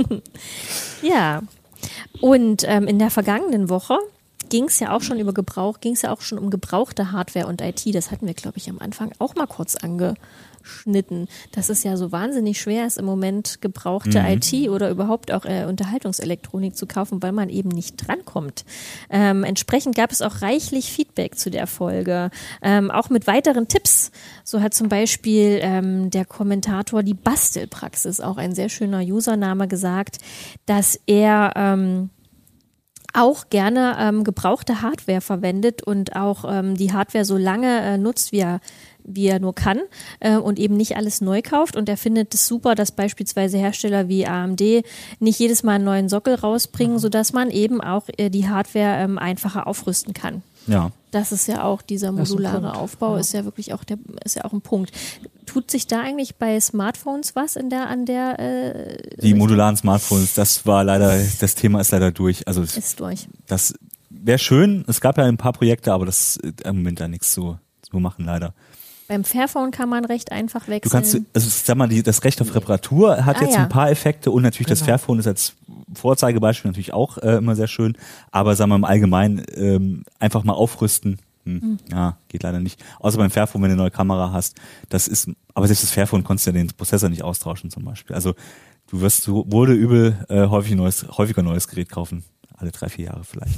Ja. Und ähm, in der vergangenen Woche ging es ja auch schon über Gebrauch, ging es ja auch schon um gebrauchte Hardware und I T. Das hatten wir, glaube ich, am Anfang auch mal kurz angeschnitten, dass es ja so wahnsinnig schwer ist, im Moment gebrauchte Mhm. I T oder überhaupt auch äh, Unterhaltungselektronik zu kaufen, weil man eben nicht drankommt. Ähm, entsprechend gab es auch reichlich Feedback zu der Folge, ähm, auch mit weiteren Tipps. So hat zum Beispiel ähm, der Kommentator die Bastelpraxis, auch ein sehr schöner Username, gesagt, dass er ähm, auch gerne ähm, gebrauchte Hardware verwendet und auch ähm, die Hardware so lange äh, nutzt, wie er wie er nur kann äh, und eben nicht alles neu kauft. Und er findet es super, dass beispielsweise Hersteller wie A M D nicht jedes Mal einen neuen Sockel rausbringen, sodass man eben auch äh, die Hardware ähm, einfacher aufrüsten kann. Ja. Das ist ja auch dieser Das ist ein modulare Punkt. Aufbau, Ja. ist ja wirklich auch der, ist ja auch ein Punkt. Tut sich da eigentlich bei Smartphones was in der, an der äh, Die modularen Smartphones, das war leider, das Thema ist leider durch. Also es- ist durch? das wäre schön. Es gab ja ein paar Projekte, aber das ist im Moment da nichts zu, zu machen leider. Beim Fairphone kann man recht einfach wechseln. Du kannst, also sag mal, die, das Recht auf Reparatur hat Ah, jetzt ja. ein paar Effekte und natürlich das Genau. Fairphone ist als Vorzeigebeispiel natürlich auch äh, immer sehr schön, aber sagen wir im Allgemeinen ähm, einfach mal aufrüsten, hm, Mhm. ja, geht leider nicht. Außer beim Fairphone, wenn du eine neue Kamera hast, das ist, aber selbst das Fairphone konntest du ja den Prozessor nicht austauschen zum Beispiel. Also du wirst so wurde übel äh, häufig ein neues, häufiger ein neues Gerät kaufen, alle drei, vier Jahre vielleicht.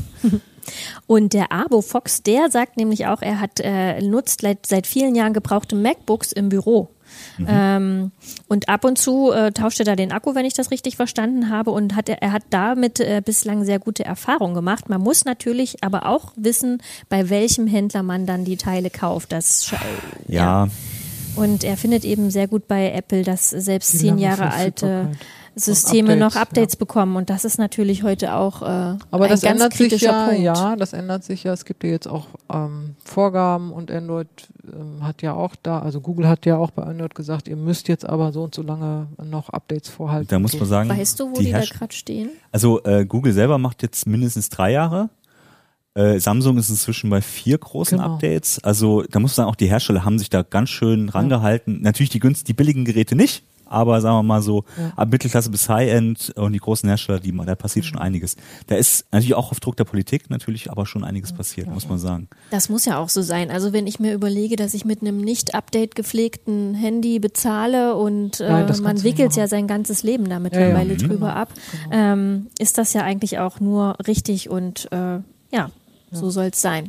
Und der Abo Fox, der sagt nämlich auch, er hat äh, nutzt seit, seit vielen Jahren gebrauchte MacBooks im Büro. Mhm. Ähm, und ab und zu äh, tauscht er da den Akku, wenn ich das richtig verstanden habe, und hat er, er hat damit äh, bislang sehr gute Erfahrungen gemacht. Man muss natürlich aber auch wissen, bei welchem Händler man dann die Teile kauft. Das scha- Ja, Und er findet eben sehr gut bei Apple, dass selbst Die zehn lange Jahre alte Verfügbarkeit. Systeme Und noch Updates, Updates ja. bekommen. Und das ist natürlich heute auch äh, Aber ein das ganz ändert sich kritischer ja, Punkt. ja, das ändert sich ja. Es gibt ja jetzt auch ähm, Vorgaben und Android ähm, hat ja auch da, also Google hat ja auch bei Android gesagt, ihr müsst jetzt aber so und so lange noch Updates vorhalten. da muss man sagen, Weißt du, wo die, da Herst- gerade stehen? Also äh, Google selber macht jetzt mindestens drei Jahre. Äh, Samsung ist inzwischen bei vier großen Genau. Updates. Also da muss man sagen, auch die Hersteller haben sich da ganz schön rangehalten. Natürlich die günst, die billigen Geräte nicht, aber sagen wir mal so, Ja. ab Mittelklasse bis High-End und die großen Hersteller, die, da passiert schon einiges. Da ist natürlich auch auf Druck der Politik natürlich aber schon einiges passiert, muss man sagen. Das muss ja auch so sein. Also wenn ich mir überlege, dass ich mit einem nicht Update gepflegten Handy bezahle und äh, Nein, das man kannst du nicht wickelt machen. ja sein ganzes Leben da Ja, mittlerweile ja. drüber Genau. ab, ähm, ist das ja eigentlich auch nur richtig und äh, ja, so soll es sein.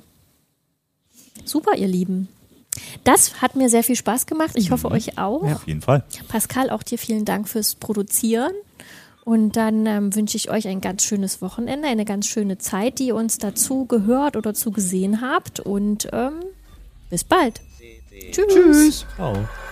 Super, ihr Lieben. Das hat mir sehr viel Spaß gemacht. Ich hoffe, euch auch. Ja. Auf jeden Fall. Pascal, auch dir vielen Dank fürs Produzieren. Und dann ähm, wünsche ich euch ein ganz schönes Wochenende, eine ganz schöne Zeit, die ihr uns dazu gehört oder zugesehen habt. Und ähm, bis bald. Tschüss. Tschüss. Ciao.